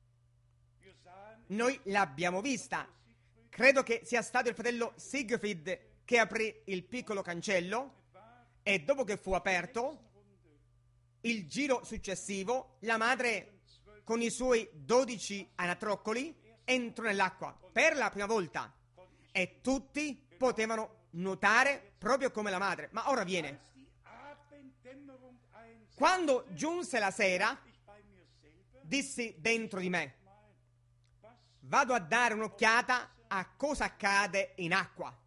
Noi l'abbiamo vista. Credo che sia stato il fratello Siegfried che aprì il piccolo cancello, e dopo che fu aperto, il giro successivo, la madre con i suoi dodici anatroccoli entrò nell'acqua per la prima volta e tutti potevano nuotare proprio come la madre. Ma ora viene. Quando giunse la sera, dissi dentro di me: vado a dare un'occhiata a cosa accade in acqua.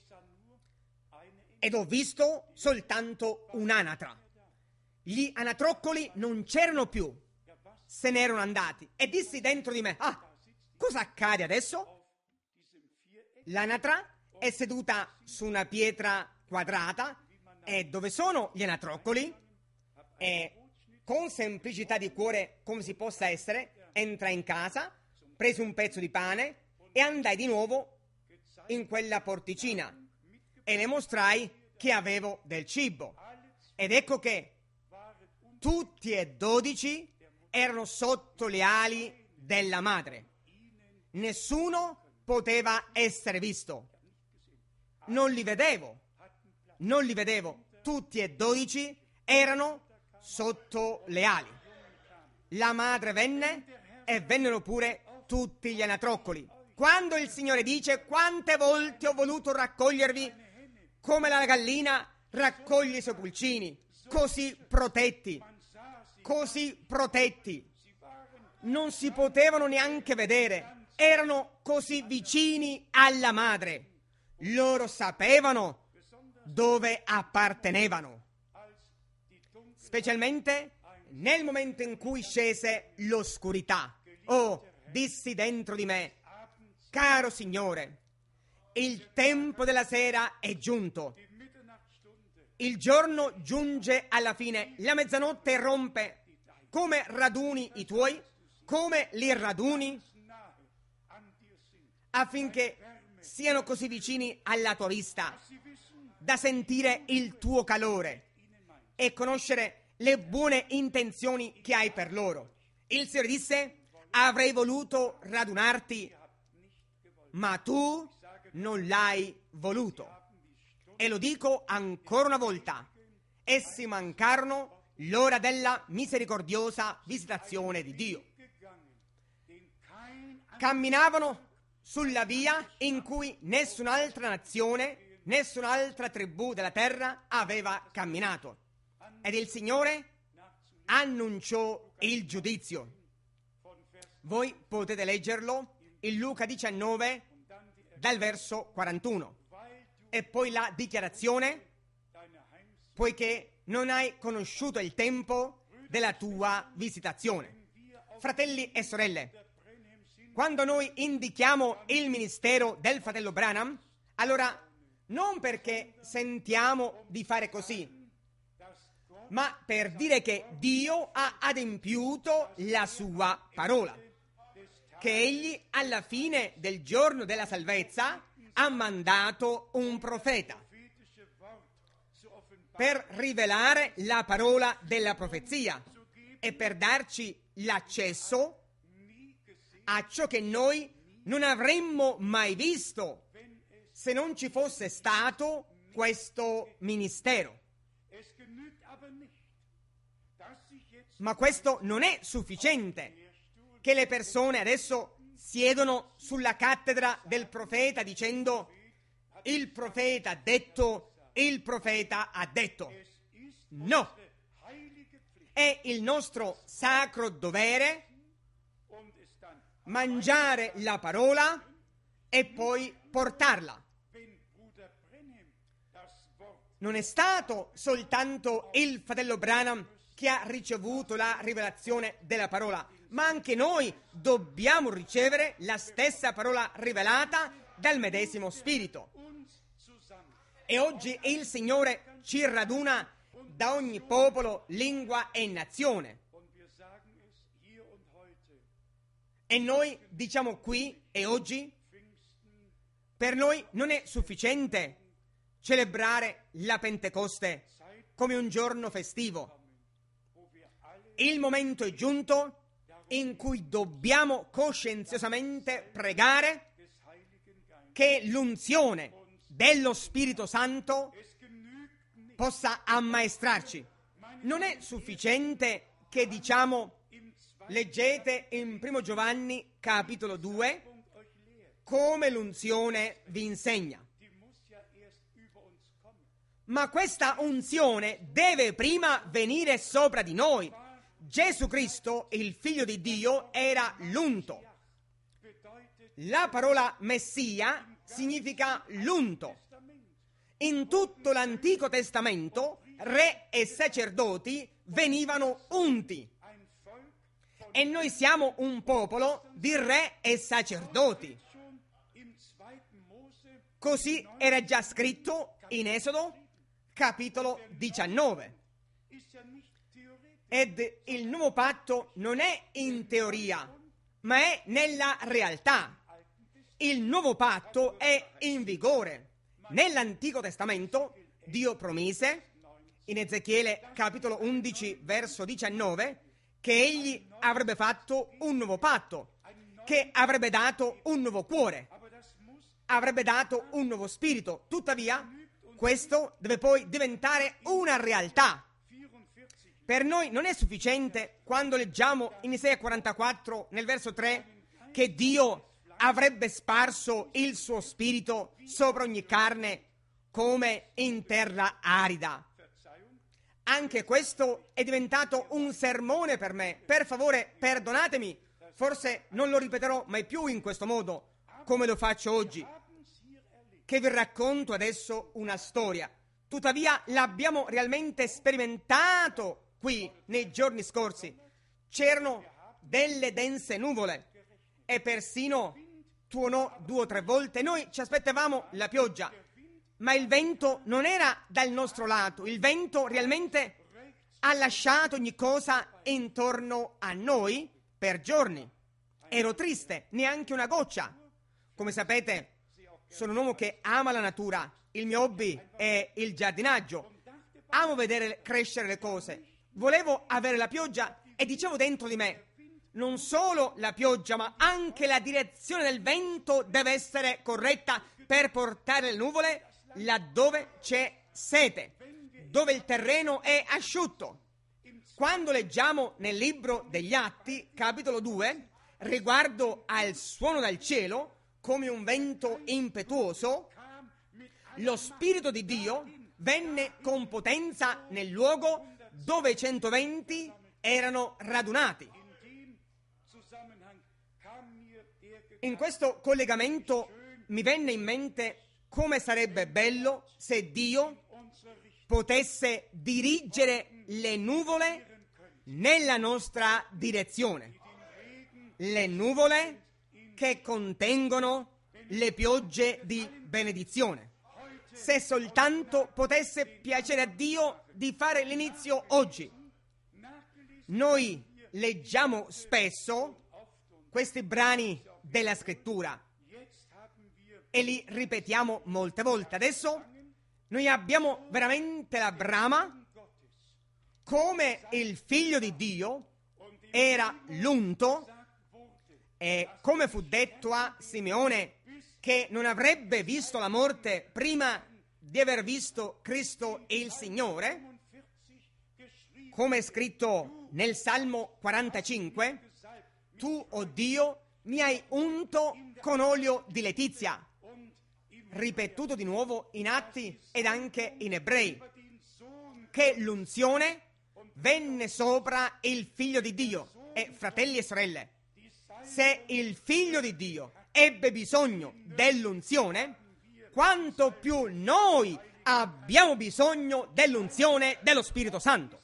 Ed ho visto soltanto un'anatra. Gli anatroccoli non c'erano più, se ne erano andati. E dissi dentro di me: ah, cosa accade adesso? L'anatra è seduta su una pietra quadrata, e dove sono gli anatroccoli? E con semplicità di cuore, come si possa essere, entra in casa, presi un pezzo di pane e andai di nuovo in quella porticina e le mostrai che avevo del cibo. Ed ecco che tutti e dodici erano sotto le ali della madre. Nessuno poteva essere visto. Non li vedevo. Non li vedevo. Tutti e dodici erano sotto le ali. La madre venne e vennero pure tutti gli anatroccoli. Quando il Signore dice: quante volte ho voluto raccogliervi come la gallina raccoglie i suoi pulcini, così protetti, così protetti, non si potevano neanche vedere, erano così vicini alla madre, loro sapevano dove appartenevano, specialmente nel momento in cui scese l'oscurità. Oh, dissi dentro di me: caro Signore, il tempo della sera è giunto, il giorno giunge alla fine, la mezzanotte rompe. Come raduni i tuoi? Come li raduni? affinché siano così vicini alla tua vista da sentire il tuo calore e conoscere le buone intenzioni che hai per loro. Il Signore disse: avrei voluto radunarti, ma tu non l'hai voluto. E lo dico ancora una volta: essi mancarono l'ora della misericordiosa visitazione di Dio. Camminavano sulla via in cui nessun'altra nazione, nessun'altra tribù della terra aveva camminato. Ed il Signore annunciò il giudizio. Voi potete leggerlo in Luca diciannove, dal verso quarantuno. E poi la dichiarazione: poiché non hai conosciuto il tempo della tua visitazione. Fratelli e sorelle, quando noi indichiamo il ministero del fratello Branham, allora non perché sentiamo di fare così, ma per dire che Dio ha adempiuto la sua parola, che Egli alla fine del giorno della salvezza ha mandato un profeta per rivelare la parola della profezia e per darci l'accesso a ciò che noi non avremmo mai visto se non ci fosse stato questo ministero. Ma questo non è sufficiente che le persone adesso siedono sulla cattedra del profeta dicendo: il profeta ha detto, il profeta ha detto. No, è il nostro sacro dovere mangiare la parola e poi portarla. Non è stato soltanto il fratello Branham che ha ricevuto la rivelazione della parola, ma anche noi dobbiamo ricevere la stessa parola rivelata dal medesimo Spirito. E oggi il Signore ci raduna da ogni popolo, lingua e nazione. E noi diciamo qui e oggi: per noi non è sufficiente celebrare la Pentecoste come un giorno festivo. Il momento è giunto in cui dobbiamo coscienziosamente pregare che l'unzione dello Spirito Santo possa ammaestrarci. Non è sufficiente che diciamo: leggete in primo Giovanni capitolo due come l'unzione vi insegna. Ma questa unzione deve prima venire sopra di noi. Gesù Cristo, il Figlio di Dio, era l'unto. La parola Messia significa l'unto. In tutto l'Antico Testamento re e sacerdoti venivano unti. E noi siamo un popolo di re e sacerdoti. Così era già scritto in Esodo capitolo diciannove. Ed il nuovo patto non è in teoria, ma è nella realtà. Il nuovo patto è in vigore. Nell'Antico Testamento Dio promise, in Ezechiele capitolo undici verso diciannove, che Egli avrebbe fatto un nuovo patto, che avrebbe dato un nuovo cuore, avrebbe dato un nuovo spirito. Tuttavia, questo deve poi diventare una realtà. Per noi non è sufficiente quando leggiamo in Isaia quarantaquattro nel verso tre che Dio avrebbe sparso il suo spirito sopra ogni carne come in terra arida. Anche questo è diventato un sermone per me. Per favore, perdonatemi, forse non lo ripeterò mai più in questo modo, come lo faccio oggi, che vi racconto adesso una storia. Tuttavia l'abbiamo realmente sperimentato qui nei giorni scorsi. C'erano delle dense nuvole e persino tuonò due o tre volte. Noi ci aspettavamo la pioggia, ma il vento non era dal nostro lato. Il vento realmente ha lasciato ogni cosa intorno a noi per giorni. Ero triste, neanche una goccia. Come sapete, sono un uomo che ama la natura. Il mio hobby è il giardinaggio. Amo vedere crescere le cose. Volevo avere la pioggia e dicevo dentro di me, non solo la pioggia, ma anche la direzione del vento deve essere corretta per portare le nuvole laddove c'è sete, dove il terreno è asciutto. Quando leggiamo nel libro degli Atti, capitolo due, riguardo al suono dal cielo, come un vento impetuoso, lo Spirito di Dio venne con potenza nel luogo dove i centoventi erano radunati. In questo collegamento mi venne in mente come sarebbe bello se Dio potesse dirigere le nuvole nella nostra direzione. Le nuvole che contengono le piogge di benedizione. Se soltanto potesse piacere a Dio di fare l'inizio oggi. Noi leggiamo spesso questi brani della scrittura e li ripetiamo molte volte. Adesso noi abbiamo veramente la brama come il figlio di Dio era l'unto, e come fu detto a Simeone che non avrebbe visto la morte prima di aver visto Cristo il Signore, come è scritto nel Salmo quarantacinque, tu, o Dio, mi hai unto con olio di letizia, ripetuto di nuovo in Atti ed anche in Ebrei, che l'unzione venne sopra il figlio di Dio. E fratelli e sorelle, se il figlio di Dio ebbe bisogno dell'unzione, quanto più noi abbiamo bisogno dell'unzione dello Spirito Santo.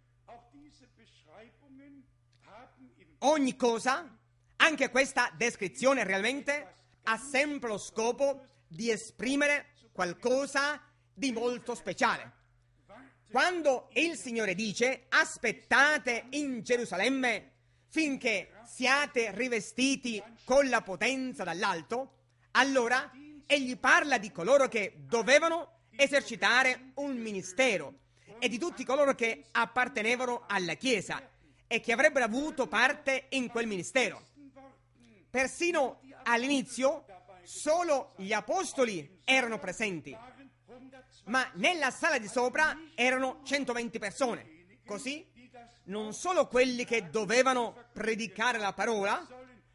Ogni cosa, anche questa descrizione realmente, ha sempre lo scopo di esprimere qualcosa di molto speciale. Quando il Signore dice aspettate in Gerusalemme finché siate rivestiti con la potenza dall'alto, allora egli parla di coloro che dovevano esercitare un ministero e di tutti coloro che appartenevano alla Chiesa e che avrebbero avuto parte in quel ministero. Persino all'inizio solo gli apostoli erano presenti, ma nella sala di sopra erano centoventi persone. Così non solo quelli che dovevano predicare la parola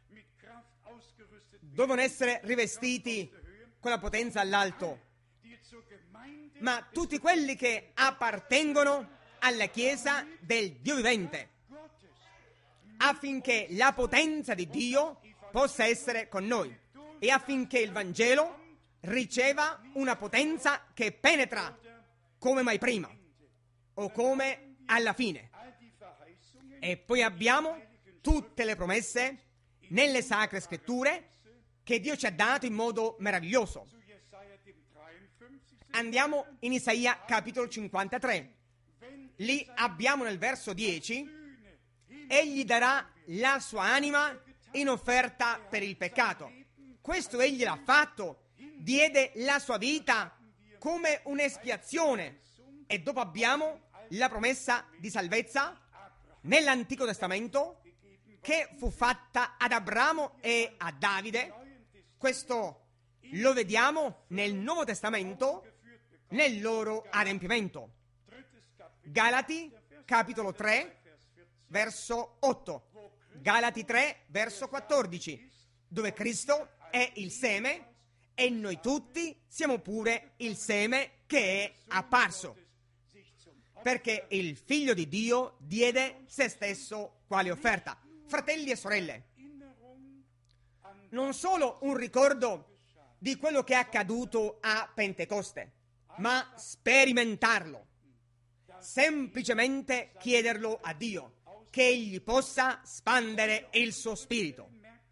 dovevano essere rivestiti con la potenza all'alto, ma tutti quelli che appartengono alla Chiesa del Dio vivente, affinché la potenza di Dio possa essere con noi e affinché il Vangelo riceva una potenza che penetra come mai prima o come alla fine. E poi abbiamo tutte le promesse nelle Sacre Scritture che Dio ci ha dato in modo meraviglioso. Andiamo in Isaia capitolo cinquantatré. Lì abbiamo nel verso dieci: egli darà la sua anima in offerta per il peccato. Questo egli l'ha fatto, diede la sua vita come un'espiazione. E dopo abbiamo la promessa di salvezza nell'Antico Testamento che fu fatta ad Abramo e a Davide. Questo lo vediamo nel Nuovo Testamento nel loro adempimento. Galati capitolo tre verso otto, Galati tre verso quattordici, dove Cristo è il seme e noi tutti siamo pure il seme che è apparso, perché il Figlio di Dio diede se stesso quale offerta. Fratelli e sorelle, non solo un ricordo di quello che è accaduto a Pentecoste, ma sperimentarlo, semplicemente chiederlo a Dio, che egli possa spandere il suo spirito.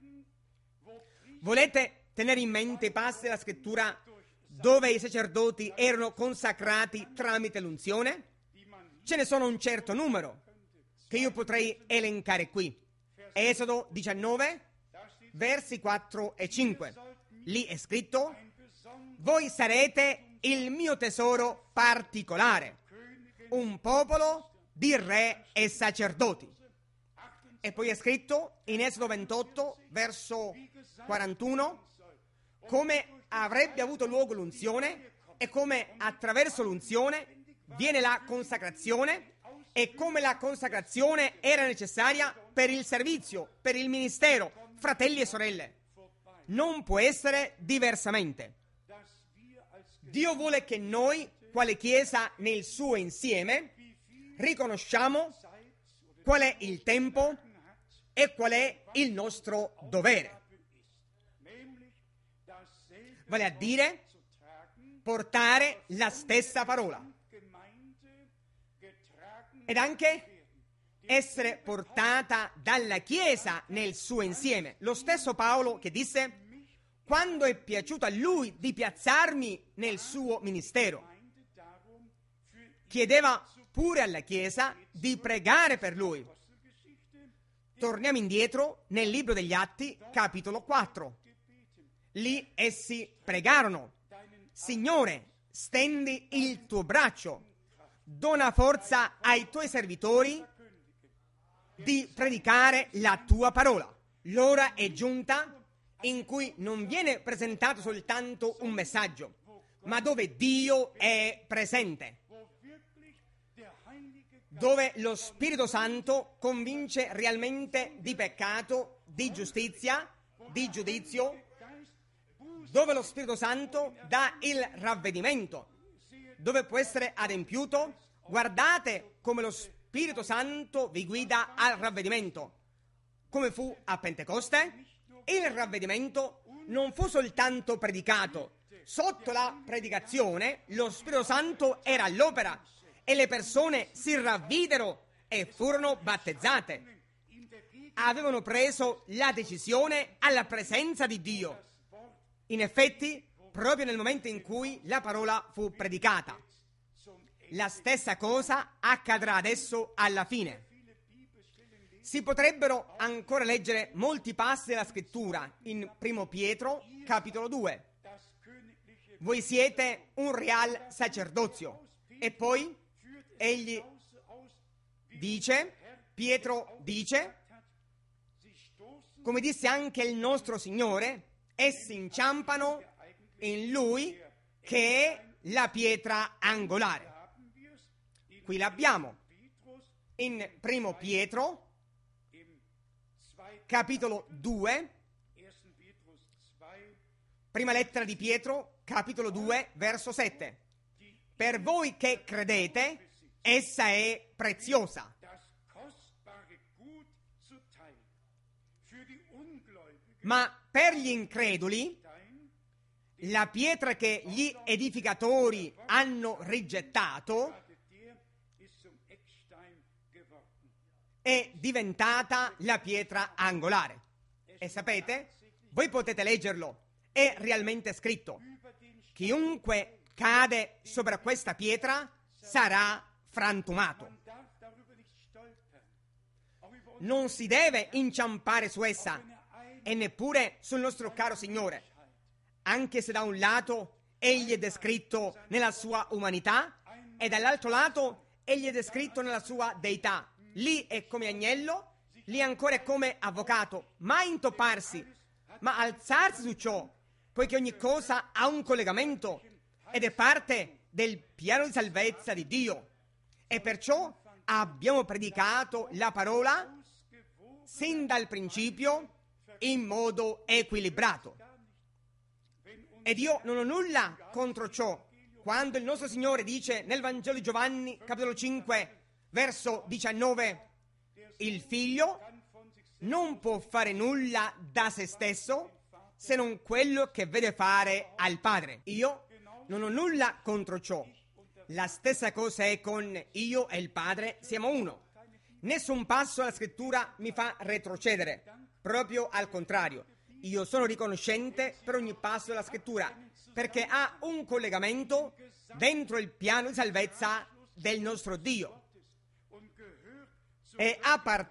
Volete tenere in mente i passi della scrittura dove i sacerdoti erano consacrati tramite l'unzione? Ce ne sono un certo numero che io potrei elencare qui. Esodo diciannove, versi quattro e cinque. Lì è scritto: voi sarete il mio tesoro particolare, un popolo di re e sacerdoti. E poi è scritto in Esodo ventotto, verso quarantuno, come avrebbe avuto luogo l'unzione e come attraverso l'unzione viene la consacrazione e come la consacrazione era necessaria per il servizio, per il ministero, fratelli e sorelle. Non può essere diversamente. Dio vuole che noi, quale Chiesa nel suo insieme, riconosciamo qual è il tempo e qual è il nostro dovere. Vale a dire, portare la stessa parola. Ed anche essere portata dalla Chiesa nel suo insieme. Lo stesso Paolo che disse: quando è piaciuto a lui di piazzarmi nel suo ministero, chiedeva pure alla Chiesa di pregare per lui. Torniamo indietro nel libro degli Atti, capitolo quattro. Lì essi pregarono: Signore, stendi il tuo braccio, dona forza ai tuoi servitori di predicare la tua parola. L'ora è giunta in cui non viene presentato soltanto un messaggio, ma dove Dio è presente, dove lo Spirito Santo convince realmente di peccato, di giustizia, di giudizio, dove lo Spirito Santo dà il ravvedimento, dove può essere adempiuto. Guardate come lo Spirito Santo vi guida al ravvedimento. Come fu a Pentecoste? Il ravvedimento non fu soltanto predicato. Sotto la predicazione lo Spirito Santo era all'opera e le persone si ravvidero e furono battezzate. Avevano preso la decisione alla presenza di Dio. In effetti, proprio nel momento in cui la parola fu predicata. La stessa cosa accadrà adesso alla fine. Si potrebbero ancora leggere molti passi della scrittura in Primo Pietro, capitolo due. Voi siete un real sacerdozio. E poi egli dice, Pietro dice, come disse anche il nostro Signore, essi inciampano in Lui che è la pietra angolare. Qui l'abbiamo in Primo Pietro, capitolo due, prima lettera di Pietro, capitolo due, verso sette. Per voi che credete, essa è preziosa. Ma per gli increduli, la pietra che gli edificatori hanno rigettato è diventata la pietra angolare. E sapete, voi potete leggerlo, è realmente scritto: chiunque cade sopra questa pietra sarà frantumato. Non si deve inciampare su essa e neppure sul nostro caro Signore, anche se da un lato egli è descritto nella sua umanità e dall'altro lato egli è descritto nella sua deità. Lì è come agnello, lì ancora è come avvocato, mai intopparsi, ma alzarsi su ciò, poiché ogni cosa ha un collegamento ed è parte del piano di salvezza di Dio. E perciò abbiamo predicato la parola sin dal principio in modo equilibrato. Ed io non ho nulla contro ciò. Quando il nostro Signore dice nel Vangelo di Giovanni, capitolo cinque, verso diciannove, il figlio non può fare nulla da se stesso se non quello che vede fare al padre. Io non ho nulla contro ciò. La stessa cosa è con io e il padre, siamo uno. Nessun passo della scrittura mi fa retrocedere, proprio al contrario. Io sono riconoscente per ogni passo della scrittura, perché ha un collegamento dentro il piano di salvezza del nostro Dio e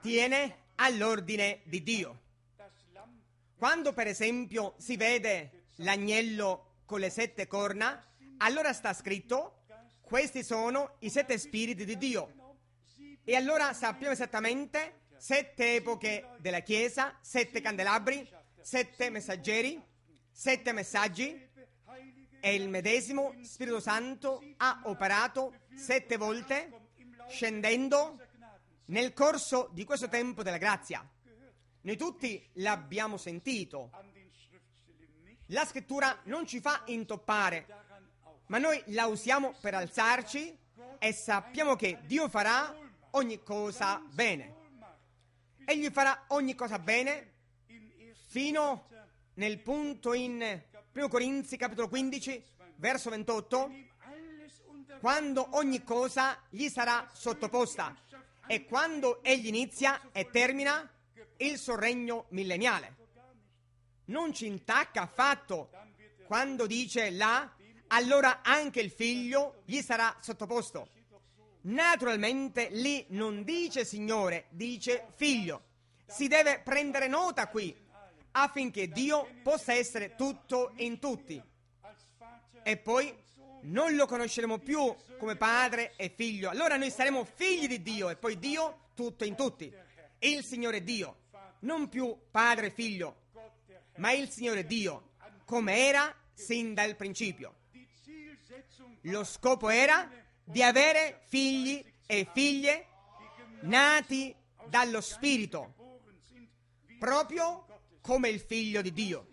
appartiene all'ordine di Dio. Quando per esempio si vede l'agnello con le sette corna, allora sta scritto: questi sono i sette spiriti di Dio. E allora sappiamo esattamente sette epoche della Chiesa, sette candelabri, sette messaggeri, sette messaggi, e il medesimo Spirito Santo ha operato sette volte scendendo nel corso di questo tempo della grazia. Noi tutti l'abbiamo sentito. La scrittura non ci fa intoppare, ma noi la usiamo per alzarci e sappiamo che Dio farà ogni cosa bene. Egli farà ogni cosa bene fino nel punto in primo Corinzi capitolo quindici verso ventotto, quando ogni cosa gli sarà sottoposta e quando egli inizia e termina il suo regno millenniale. Non ci intacca affatto quando dice là: allora anche il figlio gli sarà sottoposto. Naturalmente lì non dice Signore, dice figlio. Si deve prendere nota qui affinché Dio possa essere tutto in tutti. E poi non lo conosceremo più come padre e figlio. Allora noi saremo figli di Dio e poi Dio tutto in tutti. Il Signore Dio, non più padre e figlio, ma il Signore Dio, come era sin dal principio. Lo scopo era di avere figli e figlie nati dallo Spirito, proprio come il Figlio di Dio.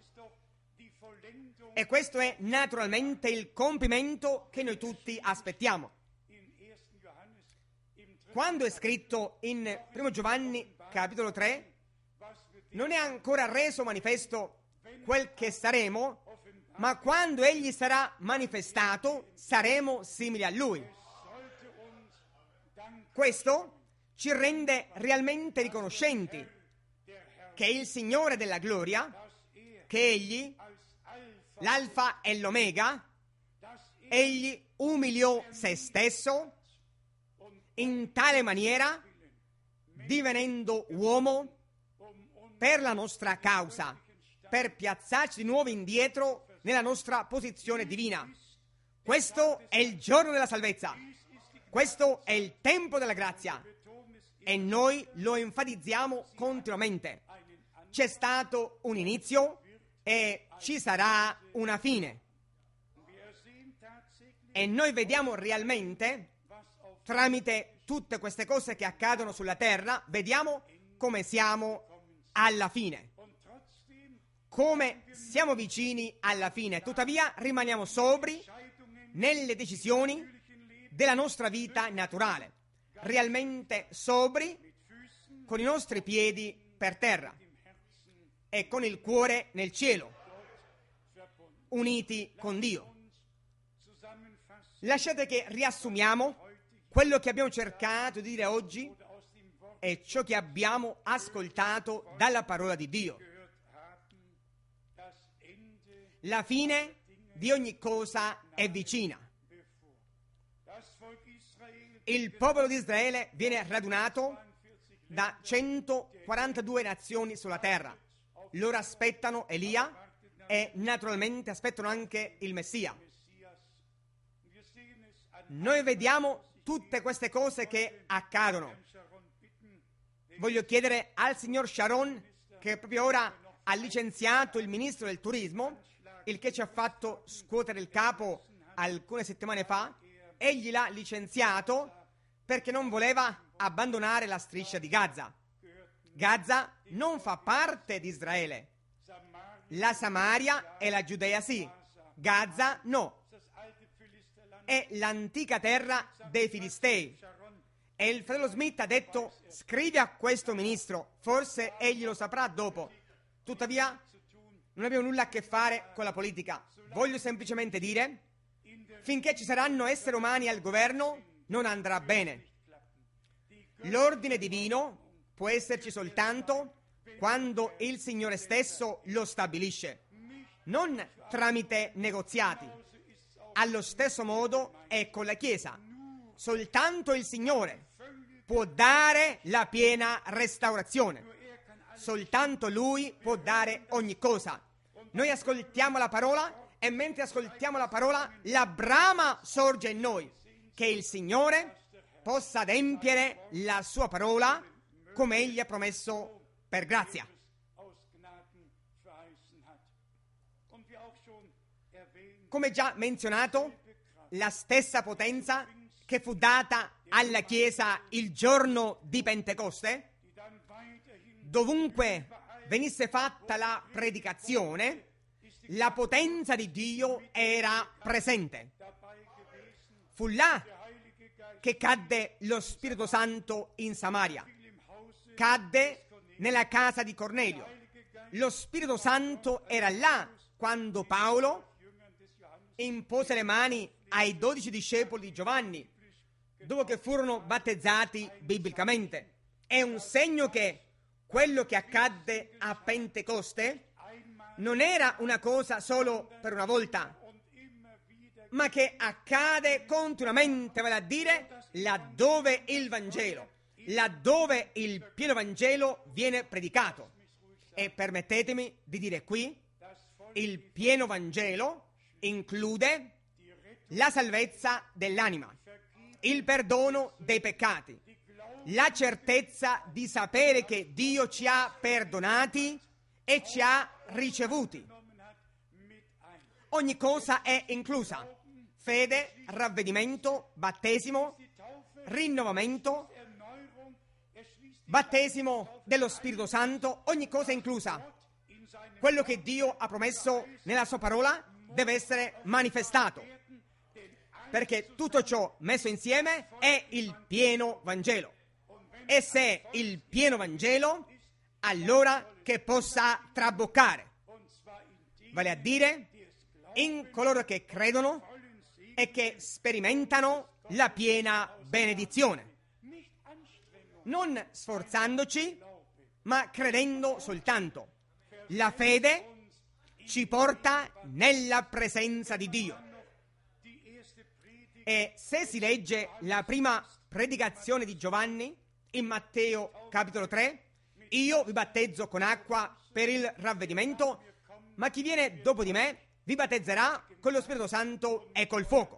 E questo è naturalmente il compimento che noi tutti aspettiamo. Quando è scritto in primo Giovanni capitolo tre, non è ancora reso manifesto quel che saremo, ma quando egli sarà manifestato saremo simili a lui. Questo ci rende realmente riconoscenti che il Signore della gloria, che egli, l'alfa e l'omega, egli umiliò se stesso in tale maniera, divenendo uomo per la nostra causa, per piazzarci di nuovo indietro nella nostra posizione divina. Questo è il giorno della salvezza. Questo è il tempo della grazia. E noi lo enfatizziamo continuamente. C'è stato un inizio e ci sarà una fine. E noi vediamo realmente, tramite tutte queste cose che accadono sulla terra, vediamo come siamo alla fine. Come siamo vicini alla fine. Tuttavia rimaniamo sobri nelle decisioni della nostra vita naturale. Realmente sobri, con i nostri piedi per terra e con il cuore nel cielo, uniti con Dio. Lasciate che riassumiamo quello che abbiamo cercato di dire oggi e ciò che abbiamo ascoltato dalla parola di Dio. La fine di ogni cosa è vicina. Il popolo di Israele viene radunato da centoquarantadue nazioni sulla terra. Loro aspettano Elia e naturalmente aspettano anche il Messia. Noi vediamo tutte queste cose che accadono. Voglio chiedere al signor Sharon, che proprio ora ha licenziato il ministro del turismo, il che ci ha fatto scuotere il capo alcune settimane fa. Egli l'ha licenziato perché non voleva abbandonare la striscia di Gaza. Gaza non fa parte di Israele. La Samaria e la Giudea sì, Gaza no. È l'antica terra dei Filistei. E il fratello Smith ha detto: scrivi a questo ministro, forse egli lo saprà dopo. Tuttavia non abbiamo nulla a che fare con la politica. Voglio semplicemente dire, finché ci saranno esseri umani al governo, non andrà bene. L'ordine divino può esserci soltanto quando il Signore stesso lo stabilisce, non tramite negoziati. Allo stesso modo è con la Chiesa. Soltanto il Signore può dare la piena restaurazione. Soltanto Lui può dare ogni cosa. Noi ascoltiamo la parola e mentre ascoltiamo la parola la brama sorge in noi, che il Signore possa adempiere la sua parola come Egli ha promesso per grazia. Come già menzionato, la stessa potenza che fu data alla Chiesa il giorno di Pentecoste, dovunque venisse fatta la predicazione, la potenza di Dio era presente. Fu là che cadde lo Spirito Santo in Samaria. Cadde nella casa di Cornelio. Lo Spirito Santo era là quando Paolo impose le mani ai dodici discepoli di Giovanni, dopo che furono battezzati biblicamente. È un segno che quello che accadde a Pentecoste non era una cosa solo per una volta, ma che accade continuamente, vale a dire laddove il Vangelo, laddove il pieno Vangelo viene predicato. E permettetemi di dire qui, il pieno Vangelo include la salvezza dell'anima, il perdono dei peccati, la certezza di sapere che Dio ci ha perdonati e ci ha ricevuti. Ogni cosa è inclusa: fede, ravvedimento, battesimo, rinnovamento, battesimo dello Spirito Santo, ogni cosa è inclusa. Quello che Dio ha promesso nella sua parola deve essere manifestato, perché tutto ciò messo insieme è il pieno Vangelo. E se è il pieno Vangelo, allora che possa traboccare, vale a dire in coloro che credono e che sperimentano la piena benedizione, non sforzandoci, ma credendo soltanto. La fede ci porta nella presenza di Dio. E se si legge la prima predicazione di Giovanni in Matteo capitolo tre, io vi battezzo con acqua per il ravvedimento, ma chi viene dopo di me vi battezzerà con lo Spirito Santo e col fuoco.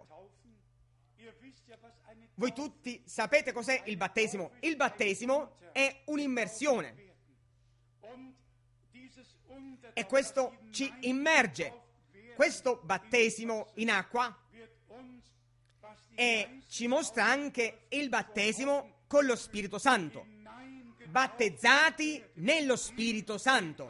Voi tutti sapete cos'è il battesimo. Il battesimo è un'immersione e questo ci immerge. Questo battesimo in acqua e ci mostra anche il battesimo con lo Spirito Santo. Battezzati nello Spirito Santo.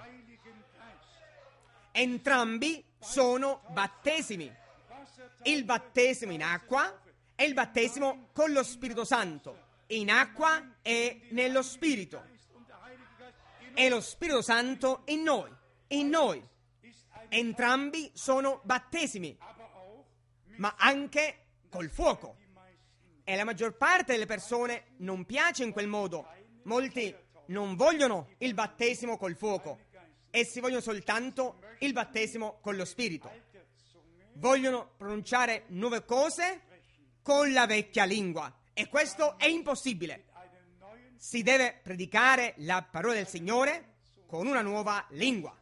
Entrambi sono battesimi. Il battesimo in acqua e il battesimo con lo Spirito Santo. In acqua e nello Spirito. E lo Spirito Santo in noi. In noi. Entrambi sono battesimi, ma anche col fuoco. E la maggior parte delle persone non piace in quel modo. Molti non vogliono il battesimo col fuoco, essi vogliono soltanto il battesimo con lo Spirito. Vogliono pronunciare nuove cose con la vecchia lingua, e questo è impossibile. Si deve predicare la parola del Signore con una nuova lingua.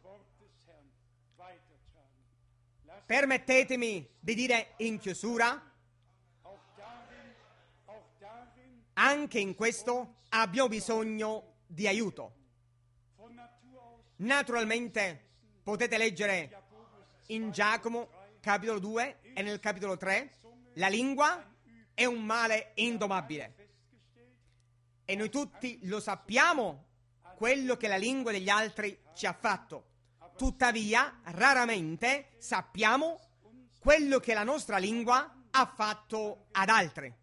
Permettetemi di dire in chiusura, anche in questo abbiamo bisogno di aiuto. Naturalmente potete leggere in Giacomo capitolo due e nel capitolo tre, la lingua è un male indomabile. E noi tutti lo sappiamo, quello che la lingua degli altri ci ha fatto. Tuttavia, raramente sappiamo quello che la nostra lingua ha fatto ad altri.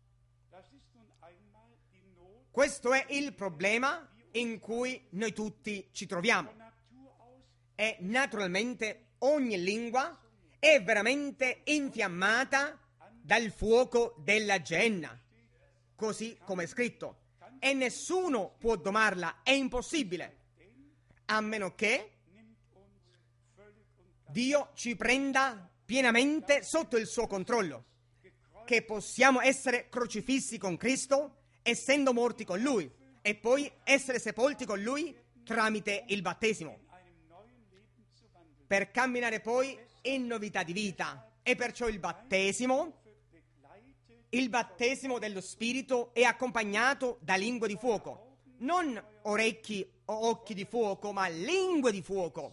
Questo è il problema in cui noi tutti ci troviamo. E naturalmente ogni lingua è veramente infiammata dal fuoco della Geenna, così come è scritto. E nessuno può domarla, è impossibile, a meno che Dio ci prenda pienamente sotto il suo controllo, che possiamo essere crocifissi con Cristo, essendo morti con Lui, e poi essere sepolti con Lui tramite il battesimo. per camminare poi in novità di vita. E perciò il battesimo, il battesimo dello Spirito è accompagnato da lingue di fuoco, non orecchi o occhi di fuoco, ma lingue di fuoco.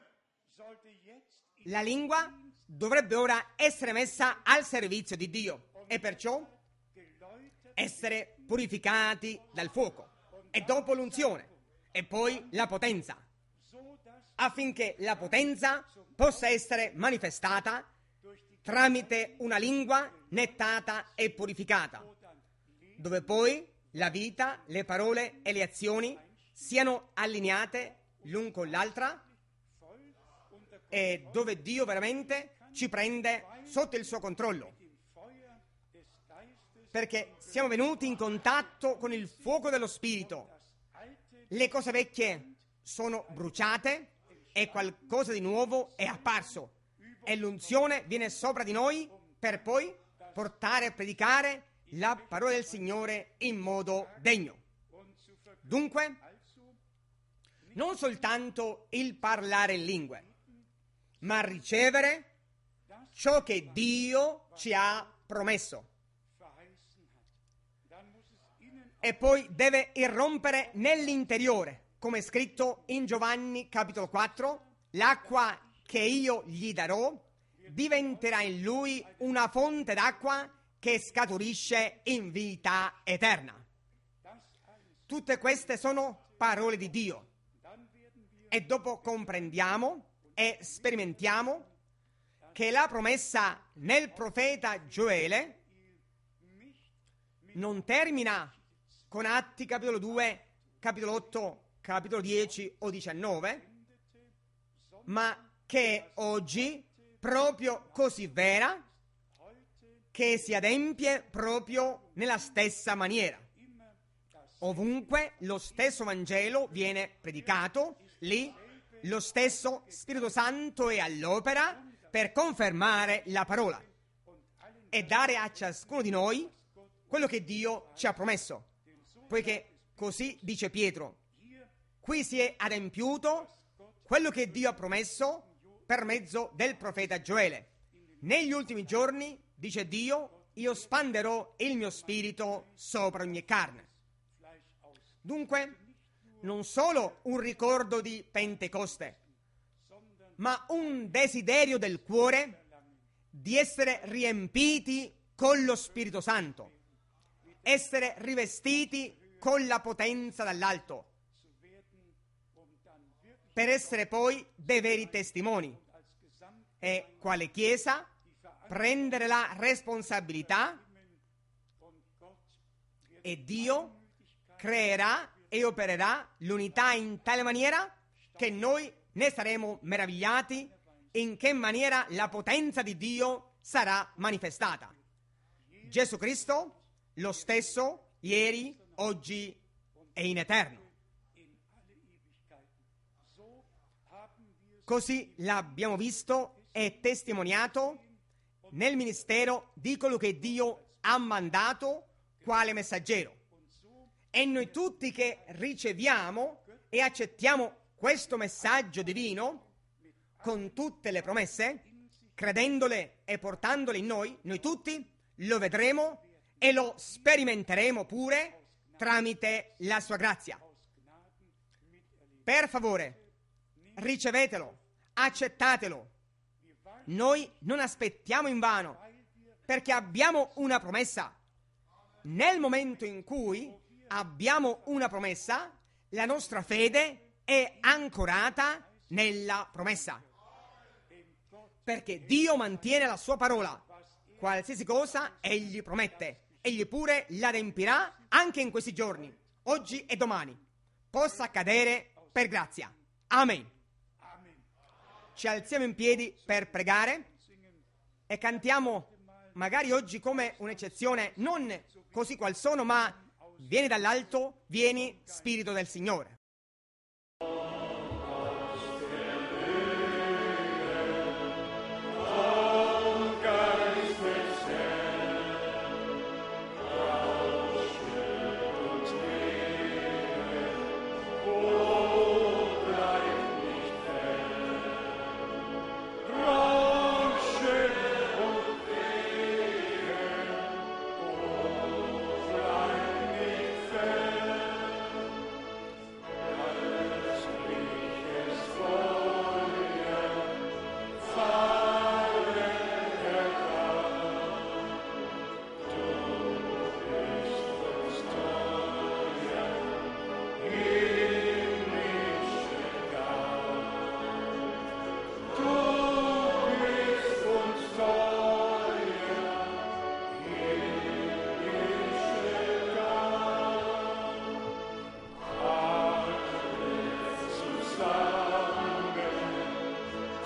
La lingua dovrebbe ora essere messa al servizio di Dio e perciò essere purificati dal fuoco, e dopo l'unzione e poi la potenza, affinché la potenza possa essere manifestata tramite una lingua nettata e purificata, dove poi la vita, le parole e le azioni siano allineate l'un con l'altra e dove Dio veramente ci prende sotto il suo controllo, perché siamo venuti in contatto con il fuoco dello Spirito. Le cose vecchie sono bruciate e qualcosa di nuovo è apparso e l'unzione viene sopra di noi per poi portare a predicare la parola del Signore in modo degno. Dunque, non soltanto il parlare in lingue, ma ricevere ciò che Dio ci ha promesso. E poi deve irrompere nell'interiore, come è scritto in Giovanni capitolo quattro, l'acqua che io gli darò diventerà in lui una fonte d'acqua che scaturisce in vita eterna. Tutte queste sono parole di Dio. E dopo comprendiamo e sperimentiamo che la promessa nel profeta Gioele non termina con Atti capitolo due, capitolo otto, capitolo dieci o diciannove, ma che oggi proprio così vera che si adempie proprio nella stessa maniera. Ovunque lo stesso Vangelo viene predicato, lì lo stesso Spirito Santo è all'opera per confermare la parola e dare a ciascuno di noi quello che Dio ci ha promesso, poiché così dice Pietro: qui si è adempiuto quello che Dio ha promesso per mezzo del profeta Gioele. Negli ultimi giorni, dice Dio, io spanderò il mio spirito sopra ogni carne. Dunque, non solo un ricordo di Pentecoste, ma un desiderio del cuore di essere riempiti con lo Spirito Santo, essere rivestiti con la potenza dall'alto, per essere poi dei veri testimoni e, quale Chiesa, prendere la responsabilità, e Dio creerà e opererà l'unità in tale maniera che noi ne saremo meravigliati in che maniera la potenza di Dio sarà manifestata. Gesù Cristo, lo stesso, ieri, oggi e in eterno. Così l'abbiamo visto e testimoniato nel ministero di quello che Dio ha mandato quale messaggero. E noi tutti che riceviamo e accettiamo questo messaggio divino con tutte le promesse, credendole e portandole in noi, noi tutti lo vedremo e lo sperimenteremo pure tramite la sua grazia. Per favore, ricevetelo, accettatelo. Noi non aspettiamo invano, perché abbiamo una promessa. Nel momento in cui abbiamo una promessa, la nostra fede è ancorata nella promessa, perché Dio mantiene la sua parola. Qualsiasi cosa egli promette, egli pure l'adempirà anche in questi giorni, oggi e domani. Possa accadere per grazia. Amen. Ci alziamo in piedi per pregare e cantiamo, magari oggi come un'eccezione, non così qual sono, ma vieni dall'alto, vieni Spirito del Signore.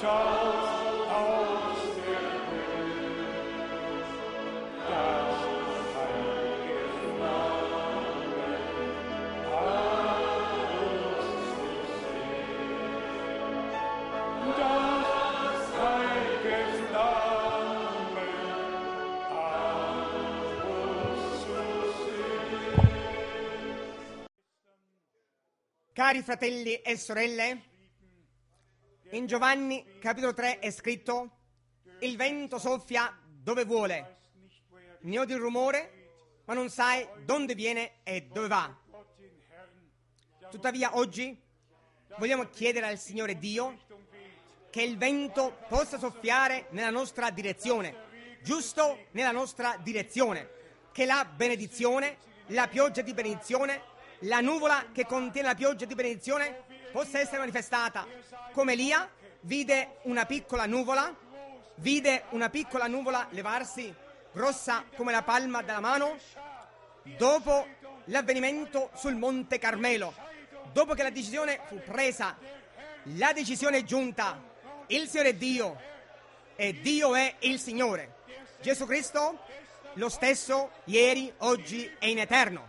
Cari fratelli e sorelle, in Giovanni capitolo tre è scritto: il vento soffia dove vuole, ne odi il rumore, ma non sai dove viene e dove va. Tuttavia oggi vogliamo chiedere al Signore Dio che il vento possa soffiare nella nostra direzione, giusto nella nostra direzione, che la benedizione, la pioggia di benedizione, la nuvola che contiene la pioggia di benedizione possa essere manifestata. Come Elia vide una piccola nuvola, vide una piccola nuvola levarsi grossa come la palma della mano dopo l'avvenimento sul Monte Carmelo, dopo che la decisione fu presa, la decisione è giunta. Il Signore è Dio e Dio è il Signore. Gesù Cristo lo stesso ieri, oggi e in eterno.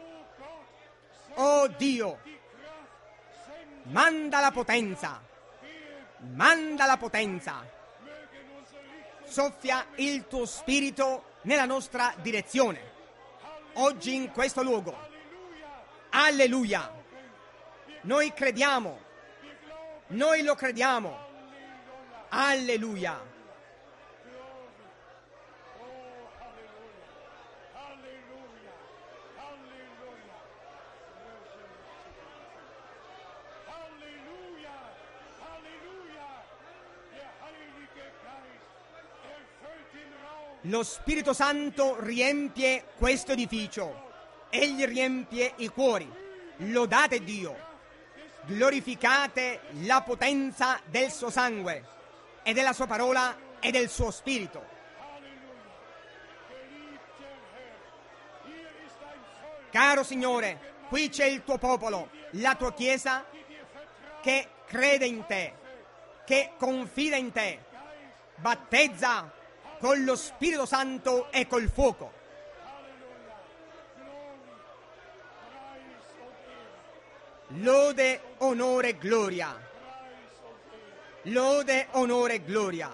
Oh Dio, manda la potenza, manda la potenza, soffia il tuo spirito nella nostra direzione, oggi in questo luogo. Alleluia! Noi crediamo, noi lo crediamo. Alleluia! Lo Spirito Santo riempie questo edificio, egli riempie i cuori. Lodate Dio, glorificate la potenza del suo sangue e della sua parola e del suo spirito. Caro Signore, qui c'è il tuo popolo, la tua Chiesa che crede in te, che confida in te, battezza con lo Spirito Santo e col fuoco. Lode, onore, gloria. Lode, onore, gloria.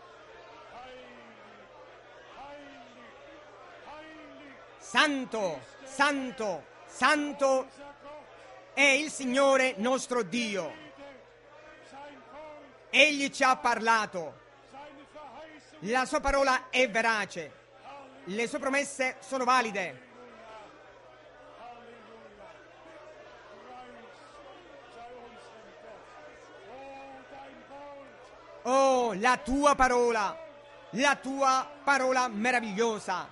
Santo, santo, santo è il Signore nostro Dio. Egli ci ha parlato. La sua parola è verace, le sue promesse sono valide. Oh, la tua parola, la tua parola meravigliosa.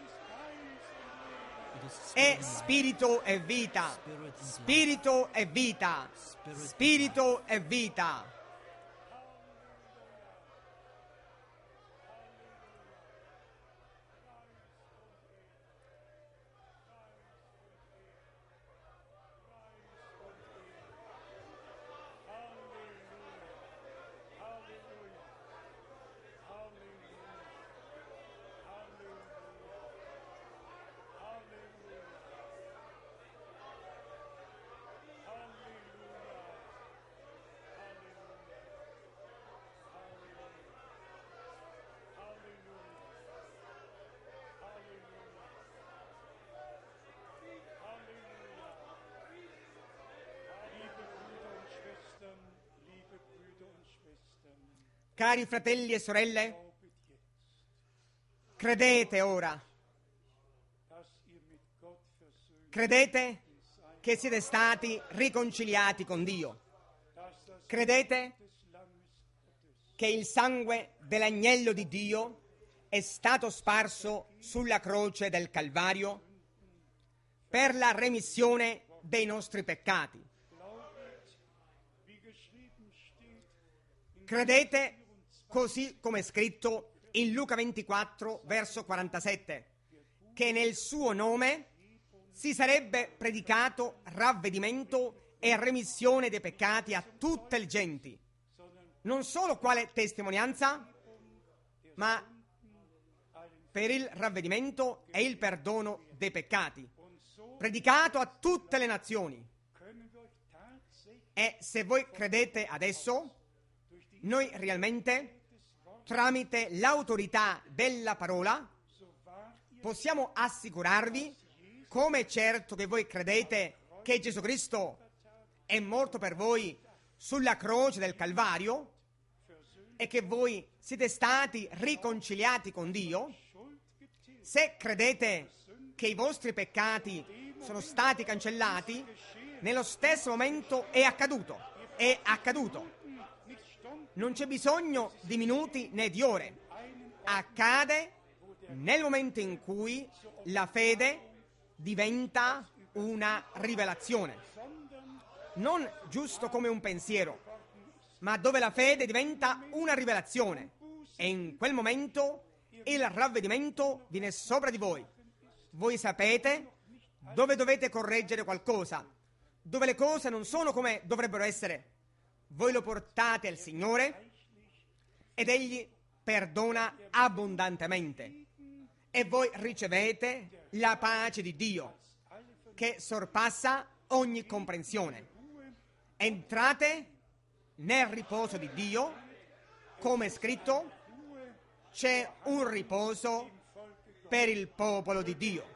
È spirito e vita, spirito e vita, spirito e vita. Cari fratelli e sorelle, credete ora, credete che siete stati riconciliati con Dio, credete che il sangue dell'agnello di Dio è stato sparso sulla croce del Calvario per la remissione dei nostri peccati. Credete, così come è scritto in Luca ventiquattro, verso quarantasette, che nel suo nome si sarebbe predicato ravvedimento e remissione dei peccati a tutte le genti, non solo quale testimonianza, ma per il ravvedimento e il perdono dei peccati, predicato a tutte le nazioni. E se voi credete adesso, noi realmente, tramite l'autorità della parola, possiamo assicurarvi, come è certo che voi credete che Gesù Cristo è morto per voi sulla croce del Calvario e che voi siete stati riconciliati con Dio, se credete che i vostri peccati sono stati cancellati, nello stesso momento è accaduto, è accaduto. Non c'è bisogno di minuti né di ore. Accade nel momento in cui la fede diventa una rivelazione. Non giusto come un pensiero, ma dove la fede diventa una rivelazione. E in quel momento il ravvedimento viene sopra di voi. Voi sapete dove dovete correggere qualcosa, dove le cose non sono come dovrebbero essere. Voi lo portate al Signore ed Egli perdona abbondantemente. E voi ricevete la pace di Dio, che sorpassa ogni comprensione. Entrate nel riposo di Dio, come è scritto, c'è un riposo per il popolo di Dio.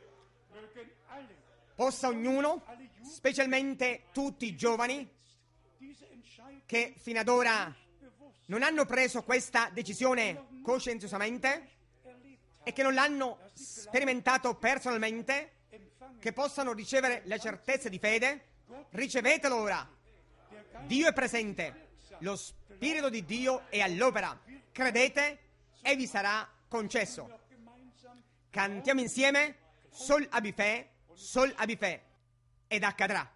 Possa ognuno, specialmente tutti i giovani, che fino ad ora non hanno preso questa decisione coscienziosamente e che non l'hanno sperimentato personalmente, che possano ricevere la certezza di fede, ricevetelo ora. Dio è presente, lo Spirito di Dio è all'opera. Credete e vi sarà concesso. Cantiamo insieme Sol Abifè, Sol Abifè, ed accadrà.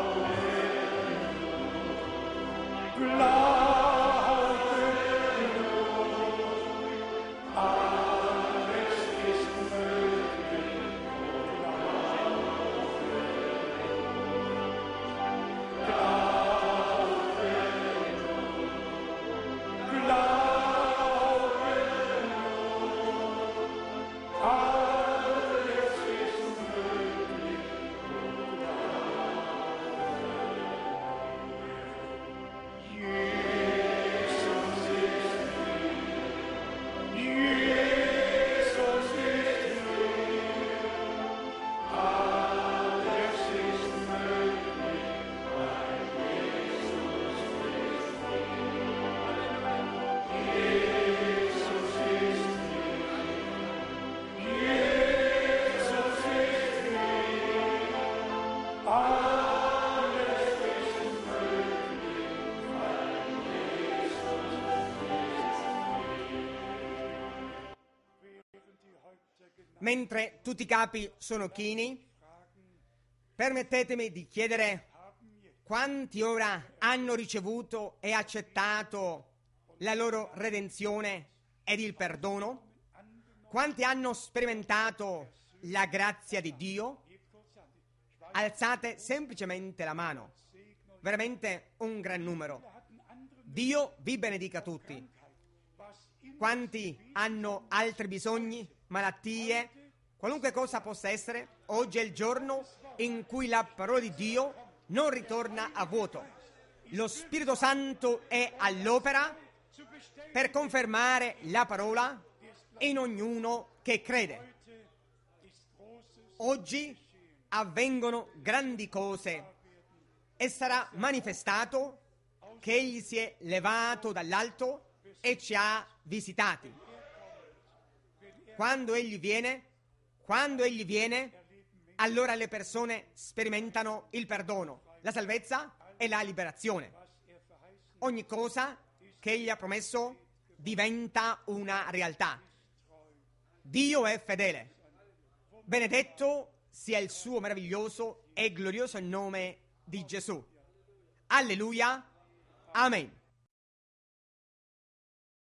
Mentre tutti i capi sono chini, permettetemi di chiedere quanti ora hanno ricevuto e accettato la loro redenzione ed il perdono, quanti hanno sperimentato la grazia di Dio. Alzate semplicemente la mano, veramente un gran numero. Dio vi benedica tutti. Quanti hanno altri bisogni, malattie, qualunque cosa possa essere, oggi è il giorno in cui la parola di Dio non ritorna a vuoto. Lo Spirito Santo è all'opera per confermare la parola in ognuno che crede. Oggi avvengono grandi cose e sarà manifestato che Egli si è levato dall'alto e ci ha visitati. Quando Egli viene, quando Egli viene, allora le persone sperimentano il perdono, la salvezza e la liberazione. Ogni cosa che Egli ha promesso diventa una realtà. Dio è fedele. Benedetto sia il suo meraviglioso e glorioso nome di Gesù. Alleluia. Amen.